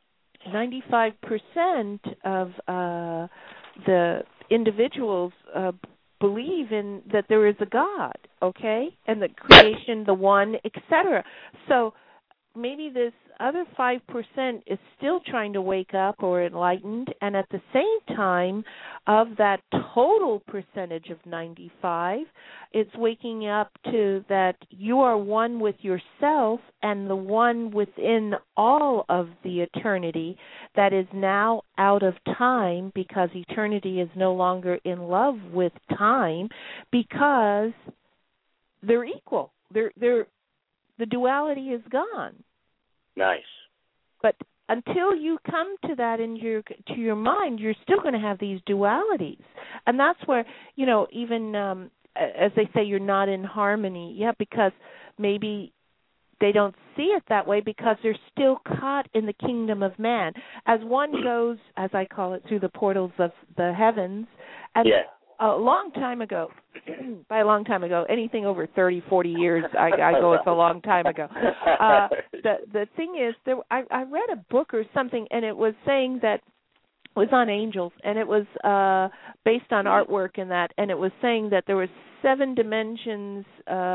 95% of the individuals believe in that there is a God, okay, and the creation, the one, etc. So maybe this other 5% is still trying to wake up or enlightened, and at the same time, of that total percentage of 95, it's waking up to that you are one with yourself and the one within all of the eternity that is now out of time, because eternity is no longer in love with time, because they're equal. The duality is gone. Nice. But until you come to that to your mind, you're still going to have these dualities. And that's where, even as they say, you're not in harmony. Yeah, because maybe they don't see it that way because they're still caught in the kingdom of man. As one goes, as I call it, through the portals of the heavens, and a long time ago, by a long time ago, anything over 30, 40 years, I go, it's a long time ago. The thing is, I read a book or something, and it was saying that it was on angels, and it was based on artwork and that, and it was saying that there was 7 dimensions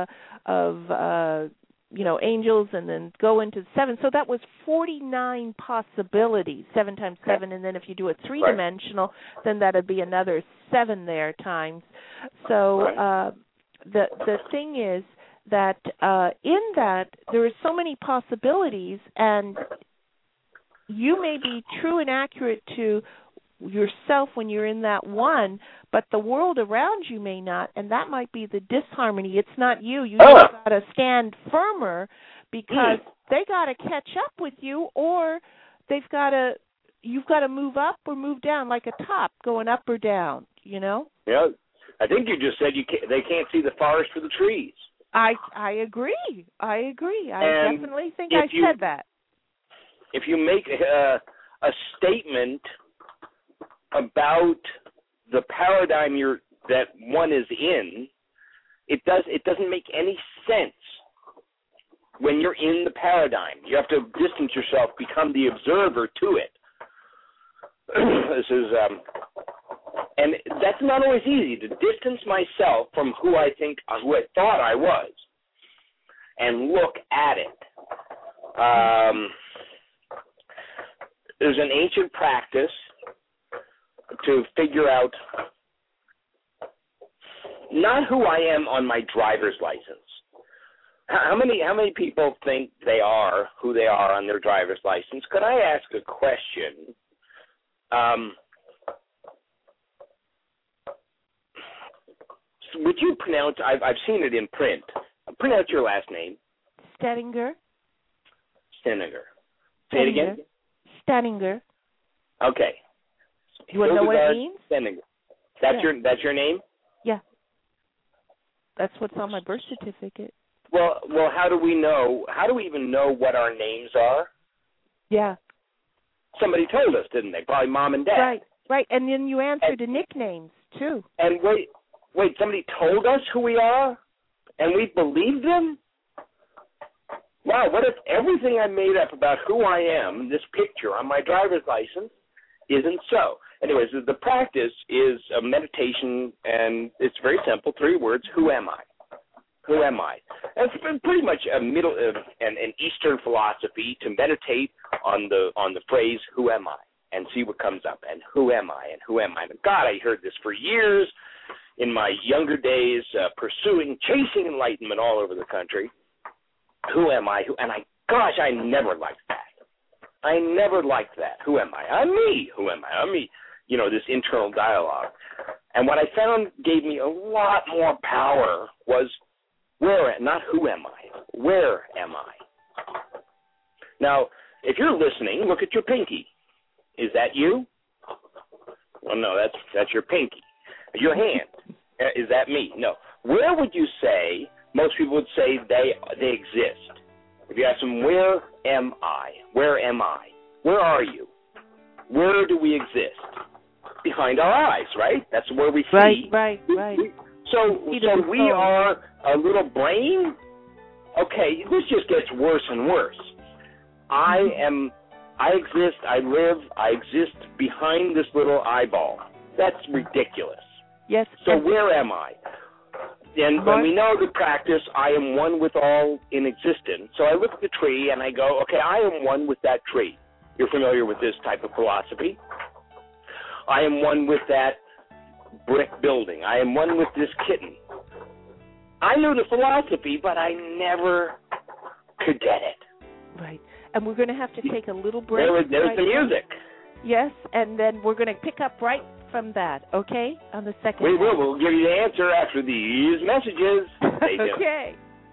of angels, and then go into 7. So that was 49 possibilities, 7 times 7, and then if you do it 3-dimensional, then that would be another 7 there times. So the thing is that in that there are so many possibilities, and you may be true and accurate to yourself when you're in that one, but the world around you may not, and that might be the disharmony. It's not you. You just got to stand firmer, because they got to catch up with you, or you've got to move up or move down, like a top going up or down. Yeah, I think you just said they can't see the forest for the trees. I agree. I definitely think I said that. If you make a statement about the paradigm that one is in, it doesn't make any sense when you're in the paradigm. You have to distance yourself, become the observer to it. This is and that's not always easy, to distance myself from who I thought I was and look at it. There's an ancient practice to figure out not who I am on my driver's license. How many people think they are who they are on their driver's license? Could I ask a question? Would you pronounce? I've seen it in print. Pronounce your last name. Staninger. Staninger. Say it again. Staninger. Okay. You want to know what it means? Staninger. That's your name? Yeah. That's what's on my birth certificate. Well, how do we know? How do we even know what our names are? Yeah. Somebody told us, didn't they? Probably mom and dad. Right. And then you answered the nicknames too. And wait, somebody told us who we are, and we believed them? Wow, what if everything I made up about who I am, this picture on my driver's license, isn't so? Anyways, the practice is a meditation, and it's very simple, 3 words: who am I? Who am I? And it's been pretty much a middle an Eastern philosophy to meditate on the phrase "who am I?" and see what comes up. And who am I? And who am I? And God, I heard this for years in my younger days, chasing enlightenment all over the country. Who am I? Gosh, I never liked that. I never liked that. Who am I? I'm me. Who am I? I'm me. This internal dialogue. And what I found gave me a lot more power was not who am I? Where am I? Now, if you're listening, look at your pinky. Is that you? Well, no, that's your pinky. Your hand. Is that me? No. Where would you say? Most people would say they exist. If you ask them, where am I? Where am I? Where are you? Where do we exist? Behind our eyes, right? That's where we see. Right. So we are a little brain? Okay, this just gets worse and worse. I exist, I live, I exist behind this little eyeball. That's ridiculous. Yes. So where am I? And when we know the practice, I am one with all in existence. So I look at the tree and I go, okay, I am one with that tree. You're familiar with this type of philosophy. I am one with that brick building. I am one with this kitten. I knew the philosophy, but I never could get it. Right. And we're going to have to take a little break. There's the music. Yes, and then we're going to pick up right from that, okay, on the second We will. half. We'll give you the answer after these messages. Okay.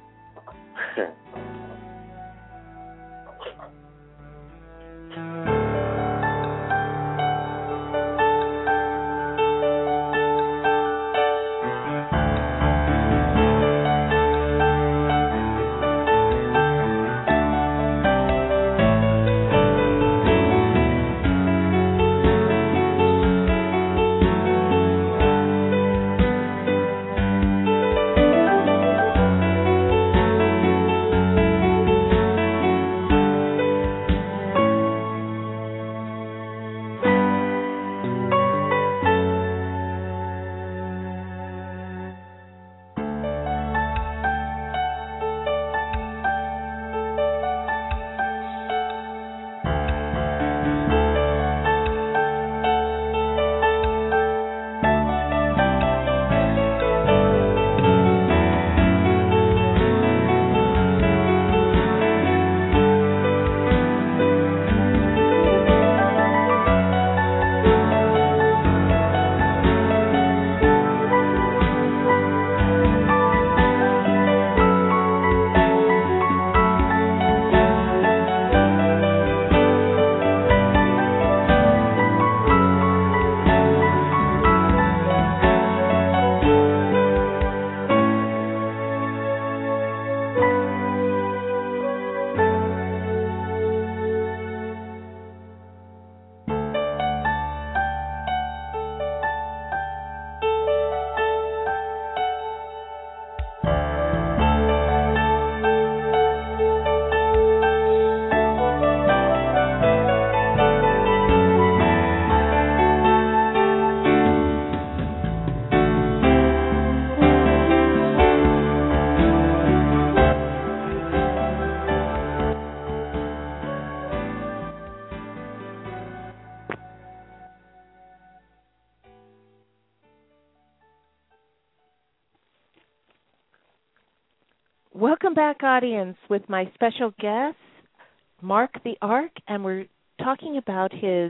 Welcome back, audience, with my special guest, Mark the Ark, and we're talking about his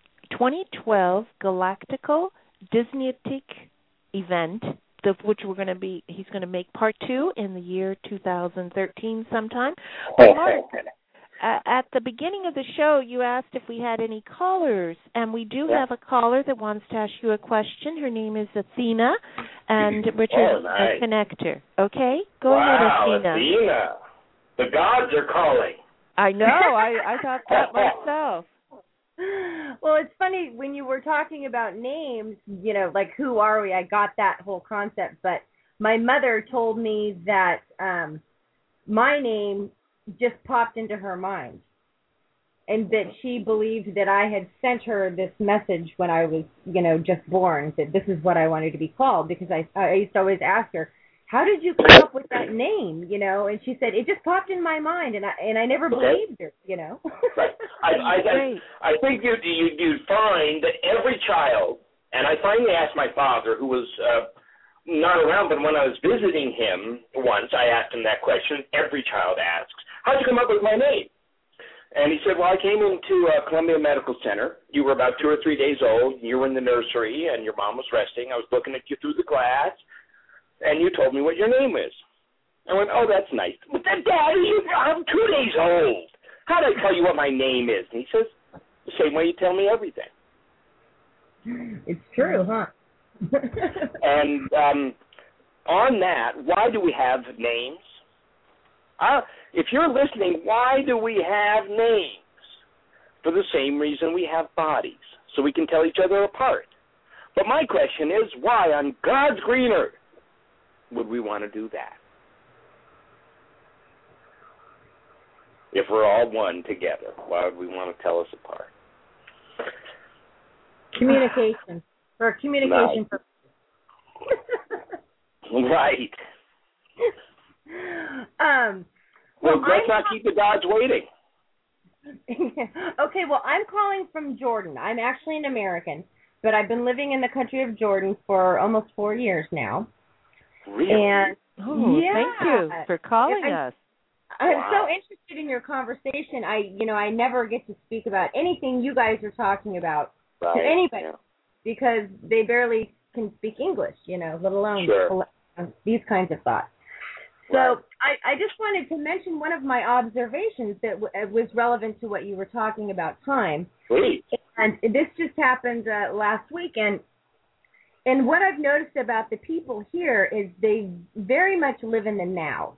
2012 Galactical Disneytic event, which he's going to make part 2 in the year 2013 sometime. But Mark, at the beginning of the show, you asked if we had any callers, and we do have a caller that wants to ask you a question. Her name is Athena, and Richard is a connector. Okay? Go ahead, Athena. Athena. The gods are calling. I know. I thought that myself. Well, it's funny, when you were talking about names, like who are we? I got that whole concept, but my mother told me that my name just popped into her mind, and that she believed that I had sent her this message when I was, just born, that this is what I wanted to be called, because I used to always ask her, how did you come up with that name, and she said, it just popped in my mind, and I never believed her, Right. I think you'd find that every child, and I finally asked my father, who was not around, but when I was visiting him once, I asked him that question. Every child asks, how'd you come up with my name? And he said, well, I came into Columbia Medical Center. You were about 2 or 3 days old. You were in the nursery, and your mom was resting. I was looking at you through the glass, and you told me what your name is. I went, oh, that's nice. But then, Daddy, I'm 2 days old. How do I tell you what my name is? And he says, the same way you tell me everything. It's true, huh? And on that, why do we have names? If you're listening, why do we have names? For the same reason we have bodies, so we can tell each other apart. But my question is, why on God's green earth would we want to do that? If we're all one together, why would we want to tell us apart? Communication. For communication purposes. Right. Well, let's not keep the gods waiting. Okay, well, I'm calling from Jordan. I'm actually an American, but I've been living in the country of Jordan for almost 4 years now. Really? And thank you for calling us. I'm so interested in your conversation. I never get to speak about anything you guys are talking about to anybody because they barely can speak English, let alone these kinds of thoughts. So I just wanted to mention one of my observations that was relevant to what you were talking about time. Please. And this just happened last week, and what I've noticed about the people here is they very much live in the now.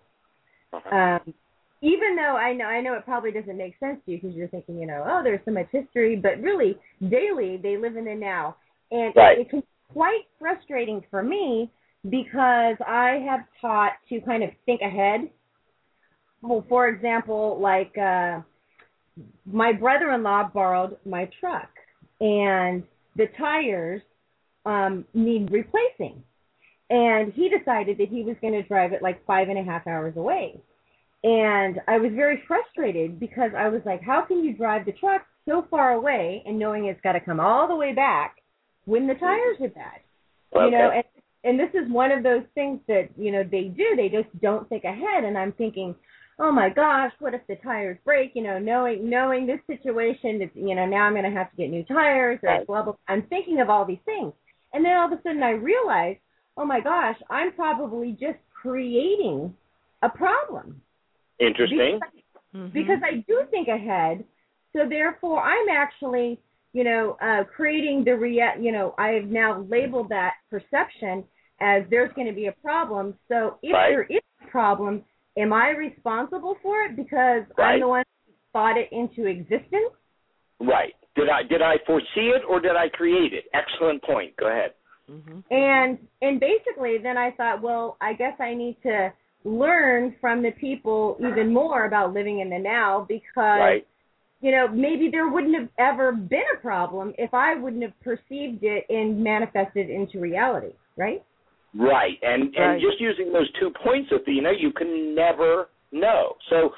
Even though I know it probably doesn't make sense to you because you're thinking, there's so much history, but really daily they live in the now, and it can be quite frustrating for me because I have taught to kind of think ahead. Well, for example, like my brother-in-law borrowed my truck, and the tires need replacing. And he decided that he was going to drive it like 5.5 hours away. And I was very frustrated because I was like, how can you drive the truck so far away and knowing it's got to come all the way back when the tires are bad? Okay. And this is one of those things that, they do. They just don't think ahead. And I'm thinking, oh, my gosh, what if the tires break? Knowing this situation, that, now I'm going to have to get new tires or blah, blah. I'm thinking of all these things. And then all of a sudden I realize, oh, my gosh, I'm probably just creating a problem. Interesting. Because I do think ahead. So therefore I'm actually creating the I have now labeled that perception as there's going to be a problem. So if there is a problem, am I responsible for it because I'm the one who thought it into existence? Right. Did I foresee it or did I create it? Excellent point. Go ahead. And basically then I thought, well, I guess I need to learn from the people even more about living in the now because maybe there wouldn't have ever been a problem if I wouldn't have perceived it and manifested into reality, right? Right. And just using those 2 points, Athena, you can never know. So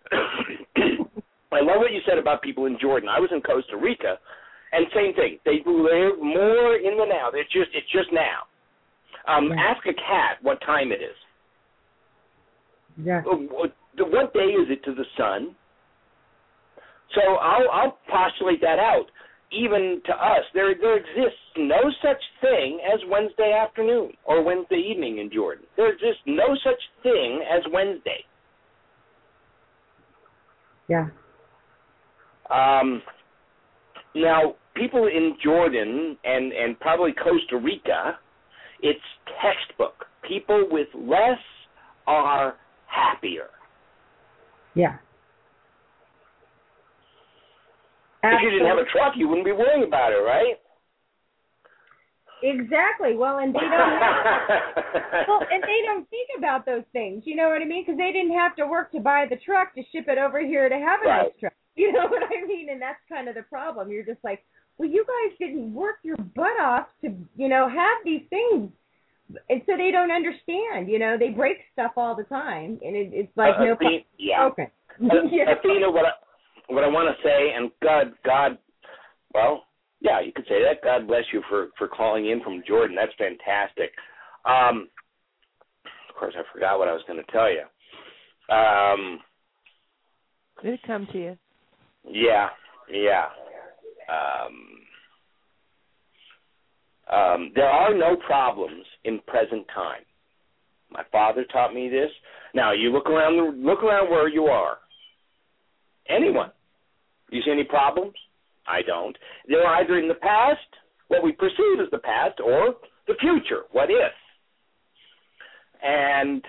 I love what you said about people in Jordan. I was in Costa Rica, and same thing. They live more in the now. It's just now. Ask a cat what time it is. Yeah. What day is it to the sun? So I'll postulate that out. Even to us, there exists no such thing as Wednesday afternoon or Wednesday evening in Jordan. There exists no such thing as Wednesday. Yeah. Now, people in Jordan and probably Costa Rica, it's textbook. People with less are happier. Yeah. If you didn't have a truck, you wouldn't be worrying about it, right? Exactly. Well, and they don't they don't think about those things. You know what I mean? Because they didn't have to work to buy the truck to ship it over here to have a nice truck. You know what I mean? And that's kind of the problem. You're just like, well, you guys didn't work your butt off to, have these things. And so they don't understand. They break stuff all the time, and it's like no problem. Yeah. Okay. Athena, what I want to say, and God, well, yeah, you could say that. God bless you for calling in from Jordan. That's fantastic. Of course, I forgot what I was going to tell you. Did it come to you? Yeah. There are no problems in present time. My father taught me this. Now, you look around where you are. Anyone. You see any problems? I don't. They're either in the past, what we perceive as the past, or the future, what if. And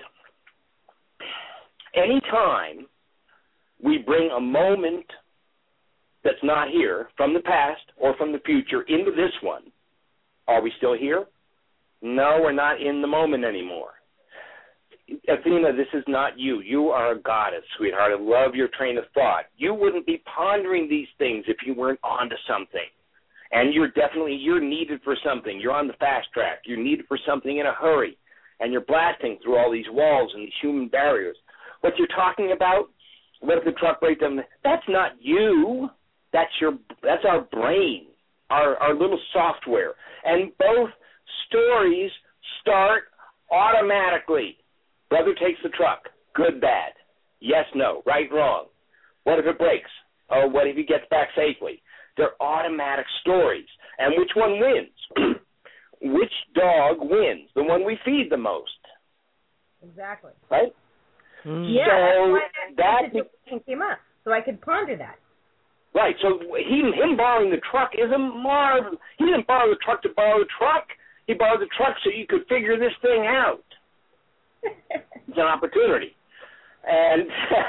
any time we bring a moment that's not here from the past or from the future into this one, are we still here? No, we're not in the moment anymore. Athena, this is not you. You are a goddess, sweetheart. I love your train of thought. You wouldn't be pondering these things if you weren't onto something. And you're needed for something. You're on the fast track. You're needed for something in a hurry. and you're blasting through all these walls and these human barriers. What you're talking about, what if the truck breaks down? That's not you. That's our brain, our little software. And both stories start automatically. Brother takes the truck. Good, bad. Yes, no. Right, wrong. What if it breaks? Oh, what if he gets back safely? They're automatic stories. And which one wins? Which dog wins? The one we feed the most. Exactly. Right? Yeah, so that situation came up, so I could ponder that. Right. So him borrowing the truck is a marvel. He didn't borrow the truck to borrow the truck. He borrowed the truck so you could figure this thing out. It's an opportunity. And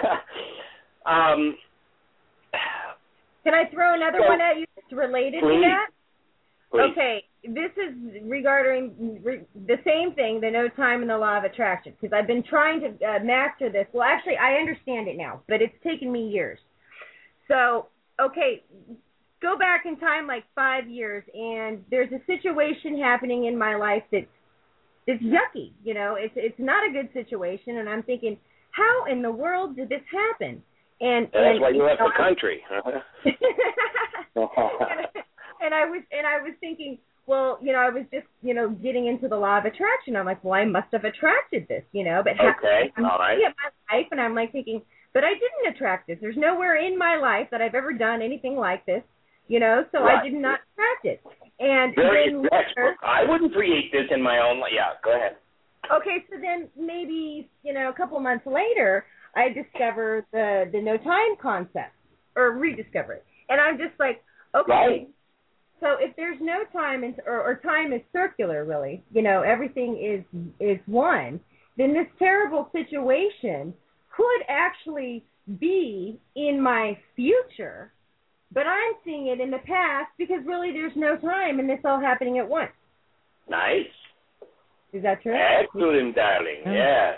can I throw another one at you that's related to that? Please. Okay, this is regarding the same thing, the no time and the law of attraction, because I've been trying to master this. Well, actually, I understand it now, but it's taken me years. So, okay, go back in time like 5 years, and there's a situation happening in my life that's yucky. You know, it's not a good situation, and I'm thinking, how in the world did this happen? And that's why you left the country. And I was thinking, well, you know, I was just, you know, getting into the law of attraction. I'm like, well, I must have attracted this, you know. But I'm all right. looking at my life, and I'm like thinking, but I didn't attract this. There's nowhere in my life that I've ever done anything like this, you know. So right. I did not attract it. And very then later, I wouldn't create this in my own life. Yeah, go ahead. Okay, so then maybe, you know, a couple months later, I discover the no time concept, or rediscover it. And I'm just like, okay, right. So if there's no time, or time is circular, really, you know, everything is one, then this terrible situation could actually be in my future, but I'm seeing it in the past because really there's no time and it's all happening at once. Nice. Is that true? Excellent, darling. Yes.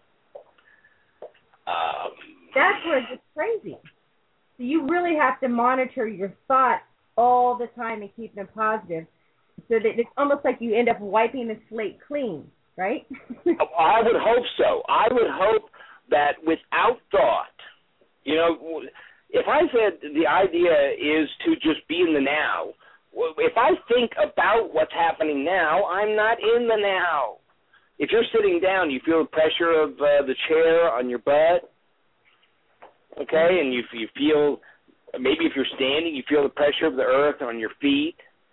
That's where it gets crazy. So you really have to monitor your thoughts all the time and keep them positive, so that it's almost like you end up wiping the slate clean, right? I would hope so. I would hope that without thought, you know, if I said the idea is to just be in the now, if I think about what's happening now, I'm not in the now. If you're sitting down, you feel the pressure of the chair on your butt, okay, and you feel, maybe if you're standing, you feel the pressure of the earth on your feet.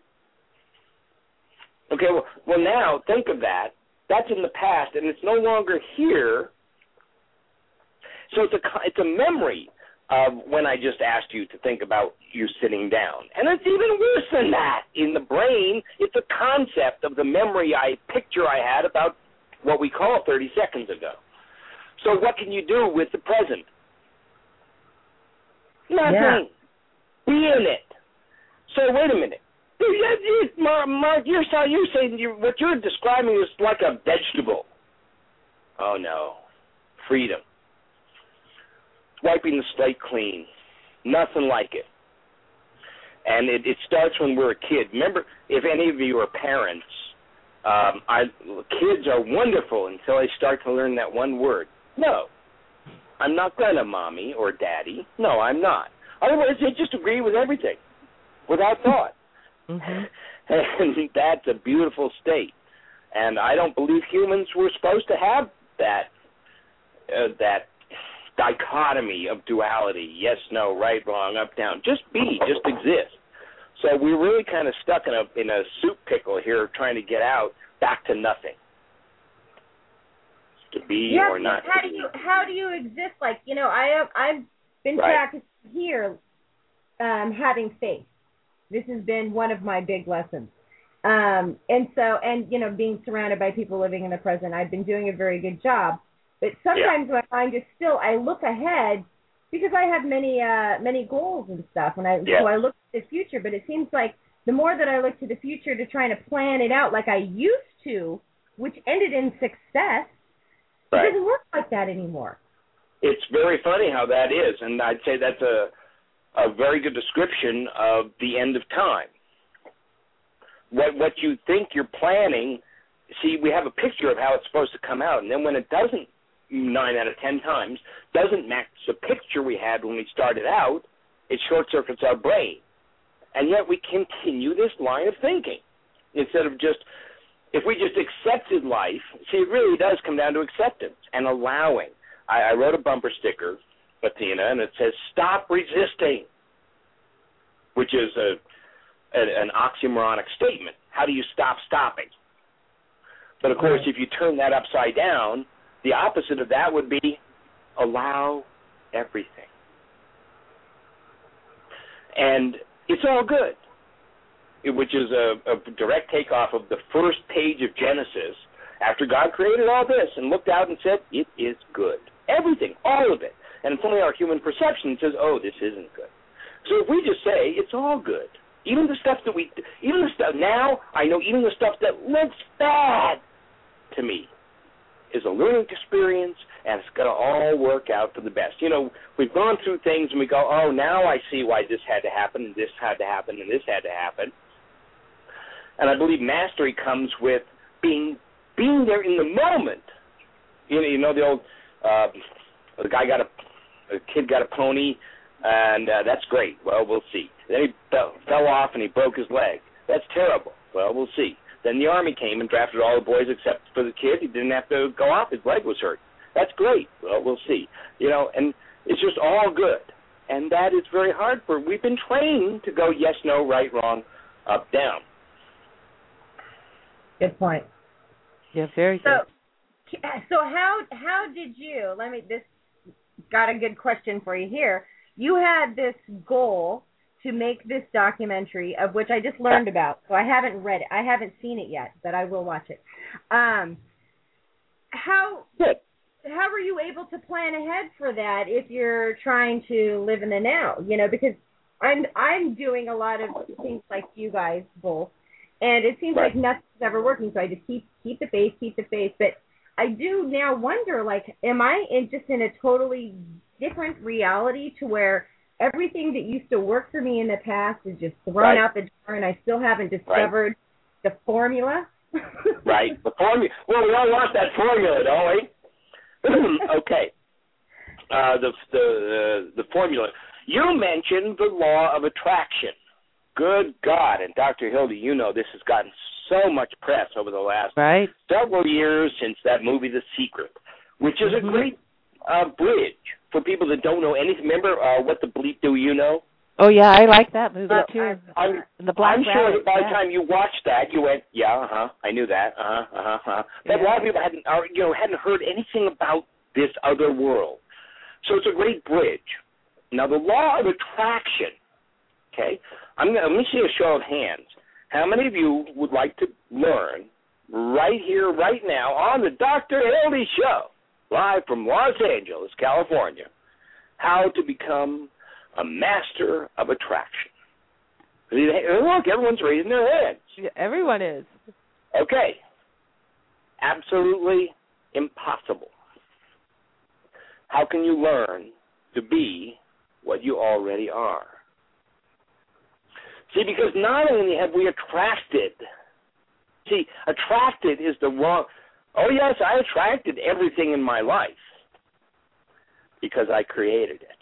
Okay, well now, think of that. That's in the past, and it's no longer here. So it's a memory of when I just asked you to think about you sitting down. And it's even worse than that. In the brain, it's a concept of the memory picture I had about what we call 30 seconds ago. So what can you do with the present? Nothing. Yeah. Be in it. So wait a minute. Mark, you're saying what you're describing is like a vegetable. Oh, no. Freedom. Wiping the slate clean. Nothing like it. And it starts when we're a kid. Remember, if any of you are parents, kids are wonderful until they start to learn that one word. No. I'm not going to, Mommy or Daddy. No, I'm not. Otherwise, they just agree with everything without thought. Mm-hmm. And that's a beautiful state. And I don't believe humans were supposed to have that dichotomy of duality, yes, no, right, wrong, up, down. Just be, just exist. So we're really kind of stuck in a soup pickle here trying to get out back to nothing. To be or not to be. How do you exist? Like, you know, I've been practicing here having faith. This has been one of my big lessons. And you know, being surrounded by people living in the present, I've been doing a very good job. But sometimes when I'm just still, I look ahead because I have many goals and stuff, and so I look to the future. But it seems like the more that I look to the future to try to plan it out like I used to, which ended in success, it doesn't work like that anymore. It's very funny how that is, and I'd say that's a very good description of the end of time. What you think you're planning see, we have a picture of how it's supposed to come out, and then when it doesn't, 9 out of 10 times, doesn't match the picture we had when we started out, it short-circuits our brain. And yet we continue this line of thinking instead of just, if we just accepted life, see, it really does come down to acceptance and allowing. I wrote a bumper sticker, Athena, and it says, "Stop resisting," which is an oxymoronic statement. How do you stop stopping? But, of course, if you turn that upside down, the opposite of that would be allow everything. And it's all good, which is a direct takeoff of the first page of Genesis after God created all this and looked out and said, it is good. Everything, all of it. And it's only our human perception that says, oh, this isn't good. So if we just say, it's all good, even the stuff now I know even the stuff that looks bad to me is a learning experience, and it's going to all work out for the best. You know, we've gone through things, and we go, oh, now I see why this had to happen, and this had to happen, and this had to happen. And I believe mastery comes with being there in the moment. You know the old, a kid got a pony, and that's great. Well, we'll see. Then he fell off, and he broke his leg. That's terrible. Well, we'll see. Then the Army came and drafted all the boys except for the kid. He didn't have to go off. His leg was hurt. That's great. Well, we'll see. You know, and it's just all good. And that is very hard we've been trained to go yes, no, right, wrong, up, down. Good point. Yeah, very good. So how did you, this got a good question for you here. You had this goal to make this documentary, of which I just learned about, so I haven't read it. I haven't seen it yet, but I will watch it. How were you able to plan ahead for that if you're trying to live in the now? You know, because I'm doing a lot of things like you guys both, and it seems like nothing's ever working. So I just keep the faith. But I do now wonder, am I in a totally different reality to where everything that used to work for me in the past is just thrown out the door, and I still haven't discovered the formula? Right. The formula. Well, we all want that formula, don't we? Okay. The formula. You mentioned the law of attraction. Good God. And Dr. Hildy, you know this has gotten so much press over the last several years since that movie, The Secret, which is a great bridge for people that don't know anything. Remember What the Bleep Do You Know? Oh, yeah, I like that movie, too. I'm sure that by the time you watched that, you went, I knew that, But a lot of people hadn't heard anything about this other world. So it's a great bridge. Now, the law of attraction, okay, let me see a show of hands. How many of you would like to learn right here, right now, on the Dr. Hildy Show, live from Los Angeles, California, how to become a master of attraction? Look, everyone's raising their hands. Yeah, everyone is. Okay. Absolutely impossible. How can you learn to be what you already are? See, because not only have we attracted is the wrong. Oh, yes, I attracted everything in my life because I created it.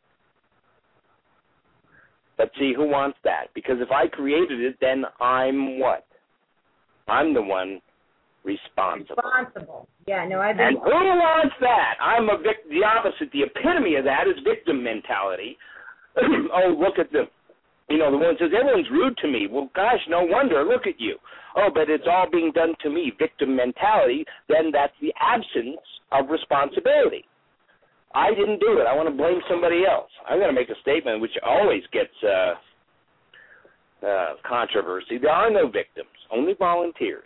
But see, who wants that? Because if I created it, then I'm what? I'm the one responsible. Yeah, no, And who wants that? I'm the opposite. The epitome of that is victim mentality. Oh, look at the one that says, everyone's rude to me. Well, gosh, no wonder. Look at you. Oh, but it's all being done to me. Victim mentality, then that's the absence of responsibility. I didn't do it. I want to blame somebody else. I'm going to make a statement which always gets controversy. There are no victims, only volunteers.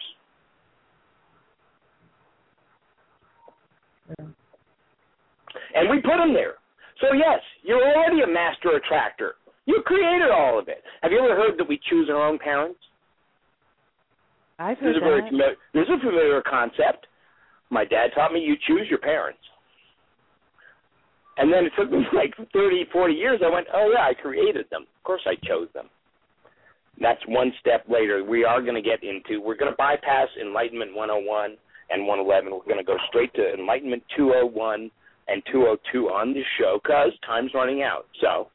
And we put them there. So, yes, you're already a master attractor. You created all of it. Have you ever heard that we choose our own parents? I've heard that. This is a familiar concept. My dad taught me you choose your parents. And then it took me like 30, 40 years. I went, oh, yeah, I created them. Of course I chose them. That's one step later. We're going to bypass Enlightenment 101 and 111. We're going to go straight to Enlightenment 201 and 202 on this show because time's running out.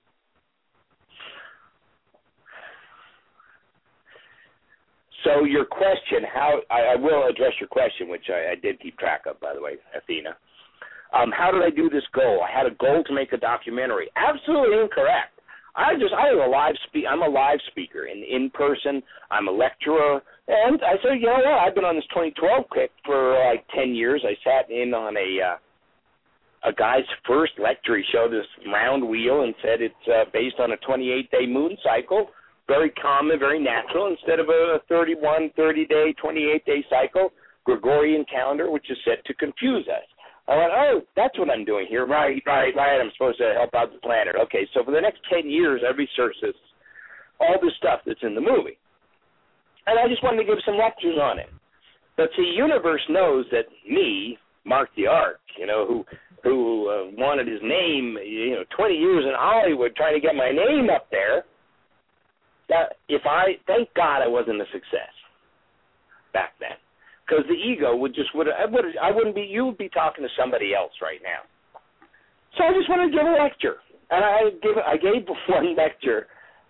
So your question, I will address your question, which I did keep track of, by the way, Athena. How did I do this goal? I had a goal to make a documentary. Absolutely incorrect. I'm a live speaker in person. I'm a lecturer, and I said, you know what? I've been on this 2012 kick for like 10 years. I sat in on a guy's first lecture. He showed this round wheel and said it's based on a 28-day moon cycle, very common, very natural, instead of a 30-day, 28-day cycle, Gregorian calendar, which is set to confuse us. I went, oh, that's what I'm doing here. Right. I'm supposed to help out the planet. Okay, so for the next 10 years, I researched all this stuff that's in the movie. And I just wanted to give some lectures on it. But see, universe knows that me, Mark the Ark, who wanted his name, 20 years in Hollywood trying to get my name up there, that thank God I wasn't a success back then. Because the ego you would be talking to somebody else right now. So I just wanted to give a lecture. And I gave one lecture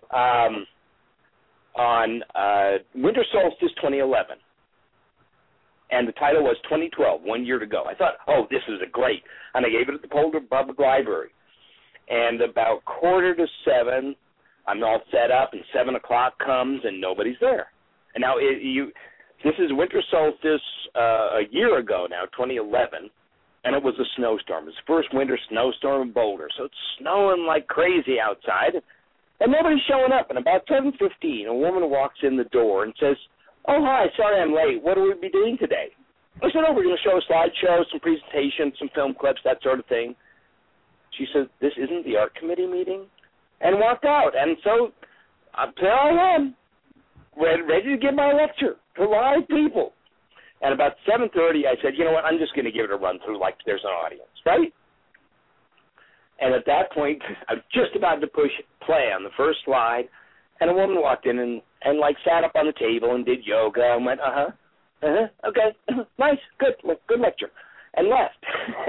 on Winter Solstice 2011. And the title was 2012, 1 year to go. I thought, oh, this is great. And I gave it at the Boulder Public Library. And about 6:45, I'm all set up, and 7 o'clock comes, and nobody's there. And now this is Winter Solstice a year ago now, 2011, and it was a snowstorm. It was the first winter snowstorm in Boulder, so it's snowing like crazy outside, and nobody's showing up. And about 7:15, a woman walks in the door and says, oh, hi, sorry I'm late. What will we be doing today? I said, oh, we're going to show a slideshow, some presentations, some film clips, that sort of thing. She said, this isn't the art committee meeting? And walked out. And so there I am, ready to give my lecture to live people. And about 7:30, I said, you know what, I'm just going to give it a run-through like there's an audience, right? And at that point, I was just about to push play on the first slide, and a woman walked in and sat up on the table and did yoga and went, okay, nice, good lecture, and left.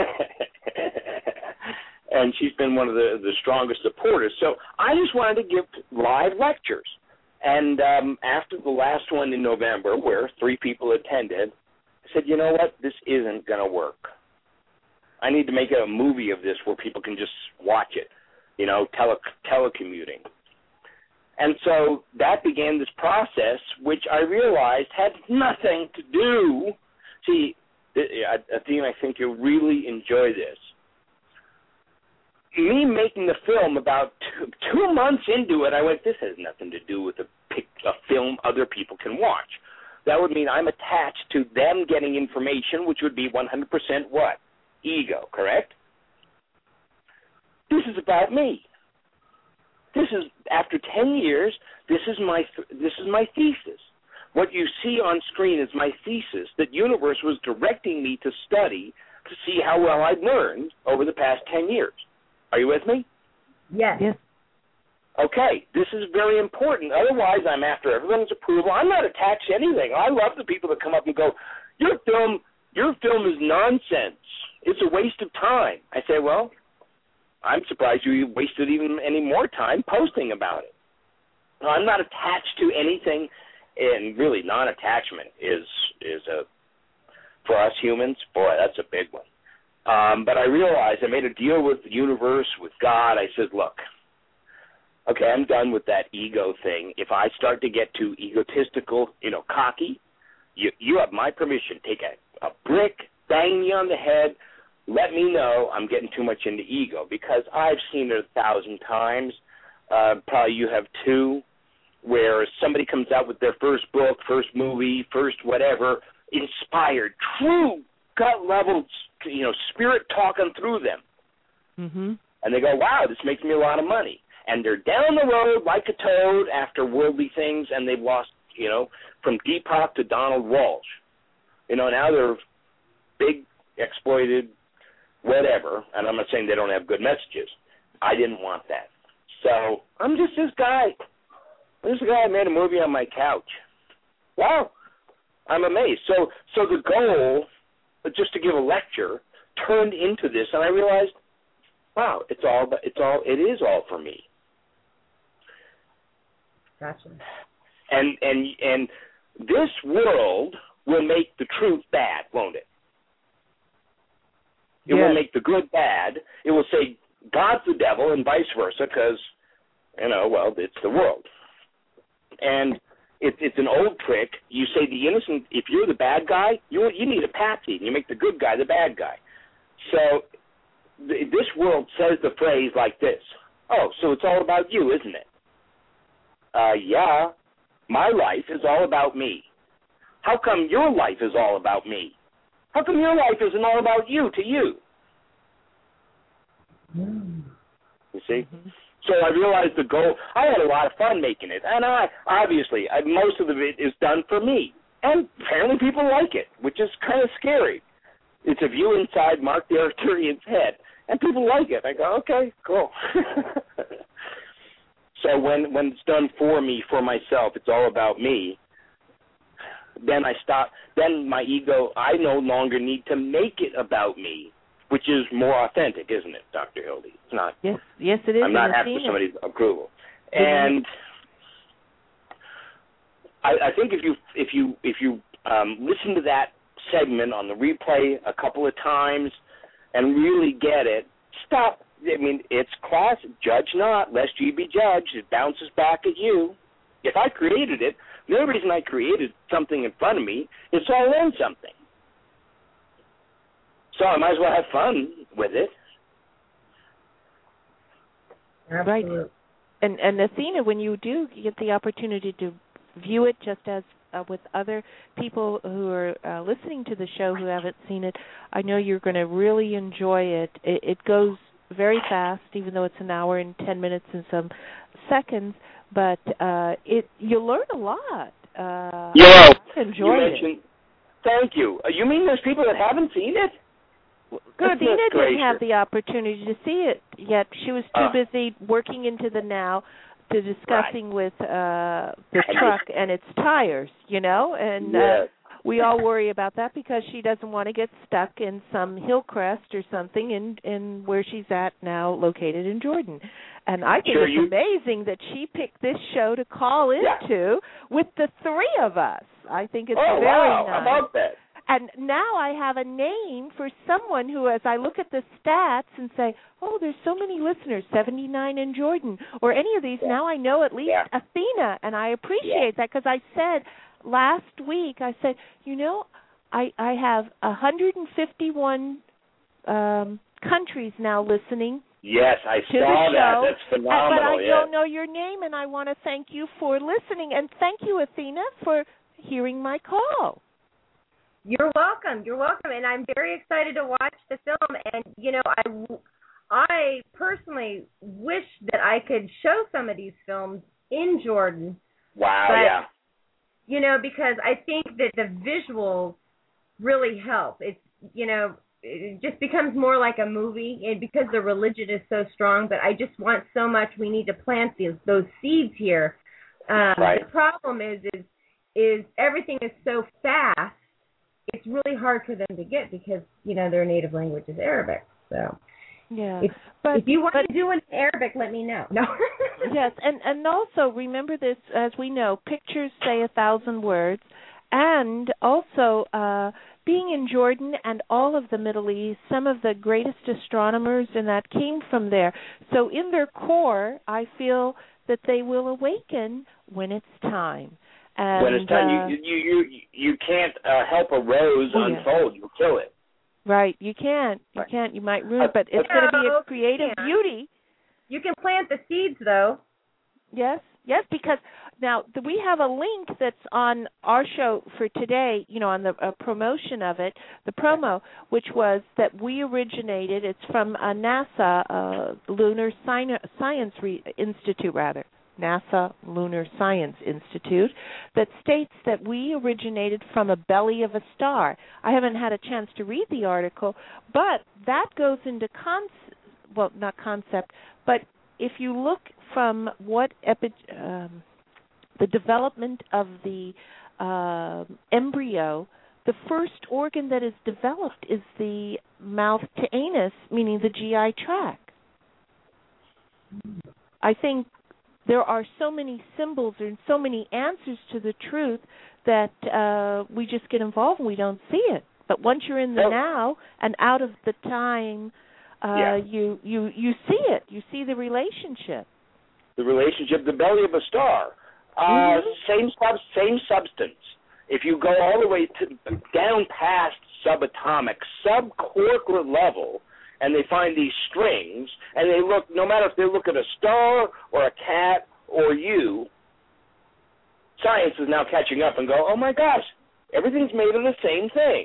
And she's been one of the strongest supporters. So I just wanted to give live lectures. And after the last one in November, where 3 people attended, I said, you know what, this isn't going to work. I need to make a movie of this where people can just watch it, telecommuting. And so that began this process, which I realized had nothing to do. See, Athena, I think you'll really enjoy this. Me making the film, about two months into it, I went, this has nothing to do with a film other people can watch. That would mean I'm attached to them getting information, which would be 100% what? Ego, correct? This is about me. This is, after 10 years, this is my thesis. What you see on screen is my thesis that universe was directing me to study to see how well I'd learned over the past 10 years. Are you with me? Yes. Okay, this is very important. Otherwise, I'm after everyone's approval. I'm not attached to anything. I love the people that come up and go, your film is nonsense. It's a waste of time. I say, well, I'm surprised you wasted even any more time posting about it. No, I'm not attached to anything, and really non-attachment is for us humans, boy, that's a big one. But I realized I made a deal with the universe, with God. I said, look, okay, I'm done with that ego thing. If I start to get too egotistical, cocky, you have my permission. Take a brick, bang me on the head, let me know I'm getting too much into ego, because I've seen it 1,000 times. Probably you have too, where somebody comes out with their first book, first movie, first whatever, inspired, true gut-level, spirit talking through them. Mm-hmm. And they go, wow, this makes me a lot of money. And they're down the road like a toad after worldly things, and they've lost, from Deepak to Donald Walsh. Now they're big, exploited, whatever, and I'm not saying they don't have good messages. I didn't want that. So I'm just this guy. This guy made a movie on my couch. Wow, I'm amazed. So the goal, just to give a lecture, turned into this, and I realized, wow, it is all for me. Gotcha. And this world will make the truth bad, won't it? It will make the good bad. It will say God's the devil and vice versa because, it's the world. And it's an old trick. You say the innocent, if you're the bad guy, you need a patsy, and you make the good guy the bad guy. So this world says the phrase like this, oh, so it's all about you, isn't it? Yeah, my life is all about me. How come your life is all about me? How come your life isn't all about you to you? You see? Mm-hmm. So I realized the goal. I had a lot of fun making it, and most of it is done for me, and apparently people like it, which is kind of scary. It's a view inside Mark the Arcturian's head, and people like it. I go, okay, cool. So when it's done for me, for myself, it's all about me. Then I stop. Then my ego, I no longer need to make it about me, which is more authentic, isn't it, Dr. Hildy? It's not. Yes, it is. I'm not after somebody's approval. And I think if you listen to that segment on the replay a couple of times and really get it, stop. I mean, it's classic. Judge not, lest ye be judged. It bounces back at you. If I created it, the only reason I created something in front of me is so I learned something. So I might as well have fun with it. Right. And Athena, when you do get the opportunity to view it just as with other people who are listening to the show who haven't seen it, I know you're going to really enjoy it. It goes very fast, even though it's an hour and 10 minutes and some seconds, but you'll learn a lot. I enjoyed it. Thank you. You mean there's people that haven't seen it? Athena didn't have the opportunity to see it yet. She was too busy working into the now to discussing with the truck and its tires, and we all worry about that because she doesn't want to get stuck in some hill crest or something in where she's at now, located in Jordan. And I think it's amazing that she picked this show to call into with the three of us. I think it's very nice. How about that? And now I have a name for someone who, as I look at the stats and say, oh, there's so many listeners, 79 in Jordan, or any of these, now I know at least Athena, and I appreciate that because I said last week, I said, I have 151 countries now listening. Yes, I saw that. That's phenomenal. But I don't know your name, and I want to thank you for listening, and thank you, Athena, for hearing my call. You're welcome. You're welcome, and I'm very excited to watch the film. And I personally wish that I could show some of these films in Jordan. Wow! But, because I think that the visuals really help. It's it just becomes more like a movie, and because the religion is so strong. But I just want so much. We need to plant those seeds here. The problem is everything is so fast. It's really hard for them to get because, their native language is Arabic. So, if you want to do it in Arabic, let me know. No. Yes, and also remember this, as we know, pictures say 1,000 words, and also being in Jordan and all of the Middle East, some of the greatest astronomers and that came from there. So in their core, I feel that they will awaken when it's time. And, when it's time, you can't help a rose unfold. You'll kill it. Right, you can't. You can't. You might ruin it, but it's going to be a creative beauty. You can plant the seeds, though. Yes, because now we have a link that's on our show for today, on the promotion of it, the promo, which was that we originated. It's from NASA, Lunar Science Institute, rather. NASA Lunar Science Institute, that states that we originated from a belly of a star. I haven't had a chance to read the article, but that goes into not concept, but if you look from what the development of the embryo, the first organ that is developed is the mouth to anus, meaning the GI tract. I think there are so many symbols and so many answers to the truth that we just get involved and we don't see it. But once you're in the now and out of the time, you see it. You see the relationship. The relationship, the belly of a star. Same substance. If you go all the way down past subatomic, subquarklet level, and they find these strings, and they look, no matter if they look at a star or a cat or you, science is now catching up and go, oh my gosh, everything's made of the same thing.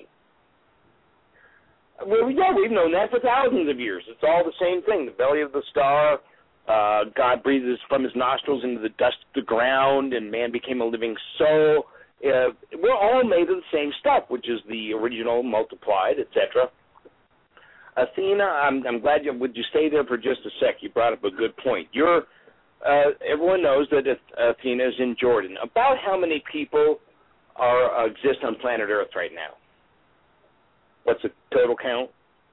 Well, yeah, we've known that for thousands of years. It's all the same thing. The belly of the star, God breathes from his nostrils into the dust of the ground, and man became a living soul. We're all made of the same stuff, which is the original multiplied, etc. Athena, I'm glad you would you stay there for just a sec. You brought up a good point. Everyone knows that Athena is in Jordan. About how many people exist on planet Earth right now? What's the total count?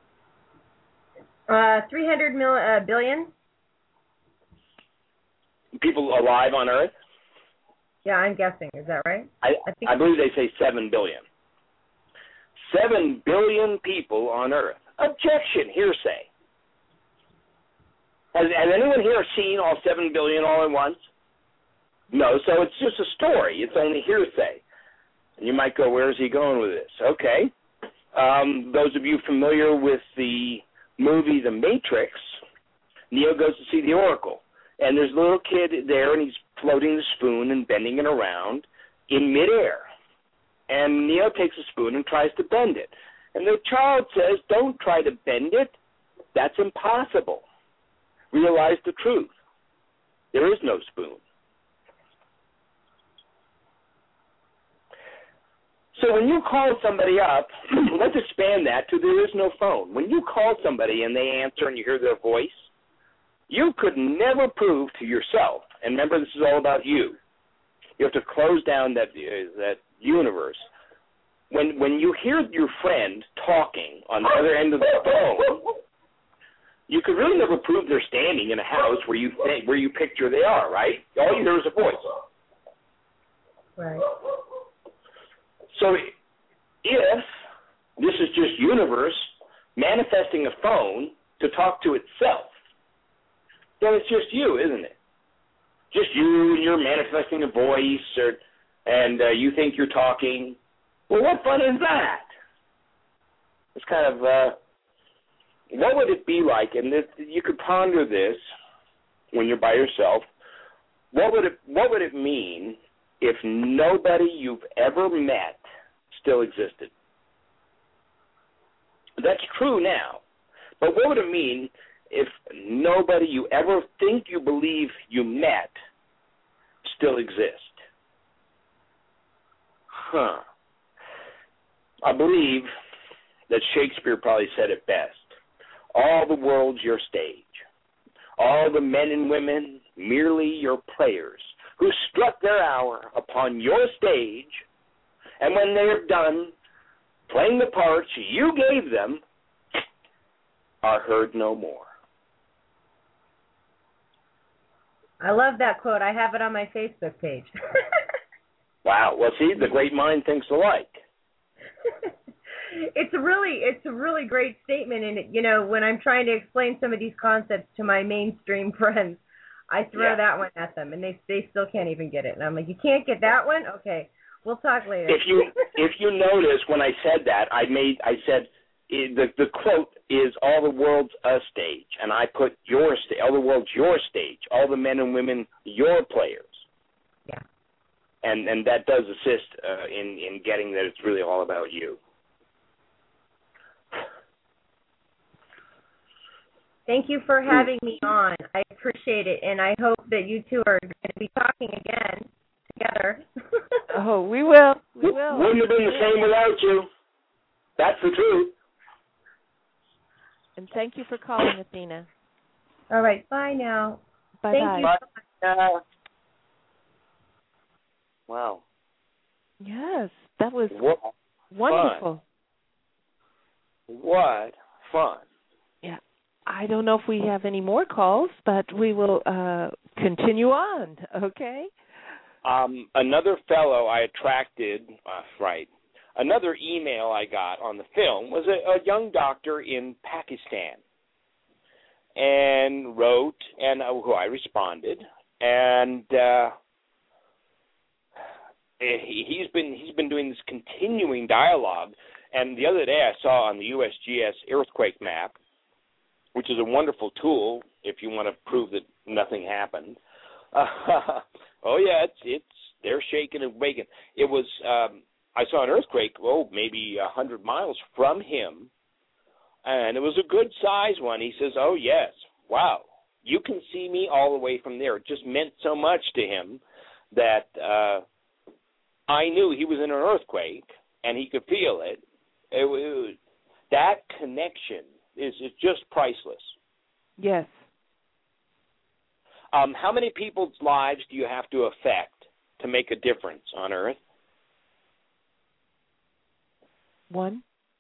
300 billion. People alive on Earth? Yeah, I'm guessing. Is that right? I believe they say 7 billion. 7 billion people on Earth. Objection, hearsay. Has anyone here seen all 7 billion all at once? No, so it's just a story. It's only hearsay. And you might go, where's he going with this? Okay. Those of you familiar with the movie The Matrix, Neo goes to see the Oracle. And there's a little kid there, and he's floating the spoon and bending it around in midair. And Neo takes a spoon and tries to bend it. And the child says, don't try to bend it. That's impossible. Realize the truth. There is no spoon. So when you call somebody up, let's expand that to there is no phone. When you call somebody and they answer and you hear their voice, you could never prove to yourself, and remember this is all about you. You have to close down that universe. When you hear your friend talking on the other end of the phone, you could really never prove they're standing in a house where you picture they are, right? All you hear is a voice. Right. So if this is just universe manifesting a phone to talk to itself, then it's just you, isn't it? Just you, and you're manifesting a voice, and you think you're talking. Well, what fun is that? It's kind of, what would it be like, and you could ponder this when you're by yourself, what would it mean if nobody you've ever met still existed? That's true now, but what would it mean if nobody you ever think you believe you met still exists? I believe that Shakespeare probably said it best. All the world's your stage. All the men and women merely your players who struck their hour upon your stage, and when they are done playing the parts you gave them, are heard no more. I love that quote. I have it on my Facebook page. Wow. Well, see, the great mind thinks alike. It's a really great statement, and when I'm trying to explain some of these concepts to my mainstream friends, I throw that one at them, and they still can't even get it. And I'm like, you can't get that one? Okay, we'll talk later. If you notice when I said that, I said the quote is all the world's a stage, and I put all the world's your stage, all the men and women your players. Yeah. And that does assist in getting that it's really all about you. Thank you for having me on. I appreciate it, and I hope that you two are going to be talking again together. Oh, we will. We will. Wouldn't have been the same without you. That's the truth. And thank you for calling, Athena. All right. Bye now. Bye-bye. Thank you. Bye. Wow. Yes, that was What wonderful. Fun. What fun. Yeah. I don't know if we have any more calls, but we will continue on, okay? Another fellow I attracted, another email I got on the film was a young doctor in Pakistan, and wrote, and who I responded, and he's been doing this continuing dialogue. And the other day I saw on the USGS earthquake map, which is a wonderful tool if you want to prove that nothing happened. Oh yeah, it's they're shaking and waking. It was I saw an earthquake, maybe 100 miles from him, and it was a good size one. He says, "Oh yes, wow, you can see me all the way from there." It just meant so much to him that I knew he was in an earthquake and he could feel it. That connection is just priceless. Yes. How many people's lives do you have to affect to make a difference on Earth? One.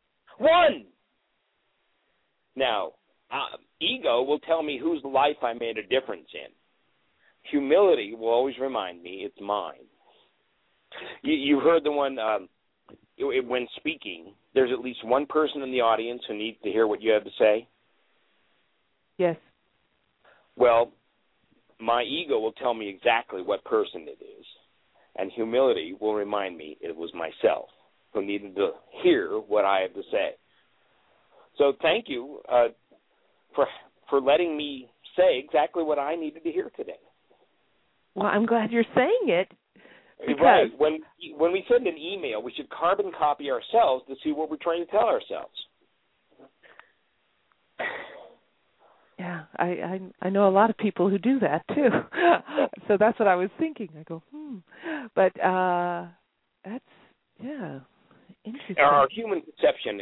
Now, ego will tell me whose life I made a difference in. Humility will always remind me it's mine. You heard the one, when speaking, there's at least one person in the audience who needs to hear what you have to say? Yes. Well, my ego will tell me exactly what person it is, and humility will remind me it was myself who needed to hear what I have to say. So thank you for letting me say exactly what I needed to hear today. Well, I'm glad you're saying it. Because right. When we send an email, we should carbon copy ourselves to see what we're trying to tell ourselves. Yeah, I know a lot of people who do that too. So that's what I was thinking. I go, But that's, interesting. Our human perception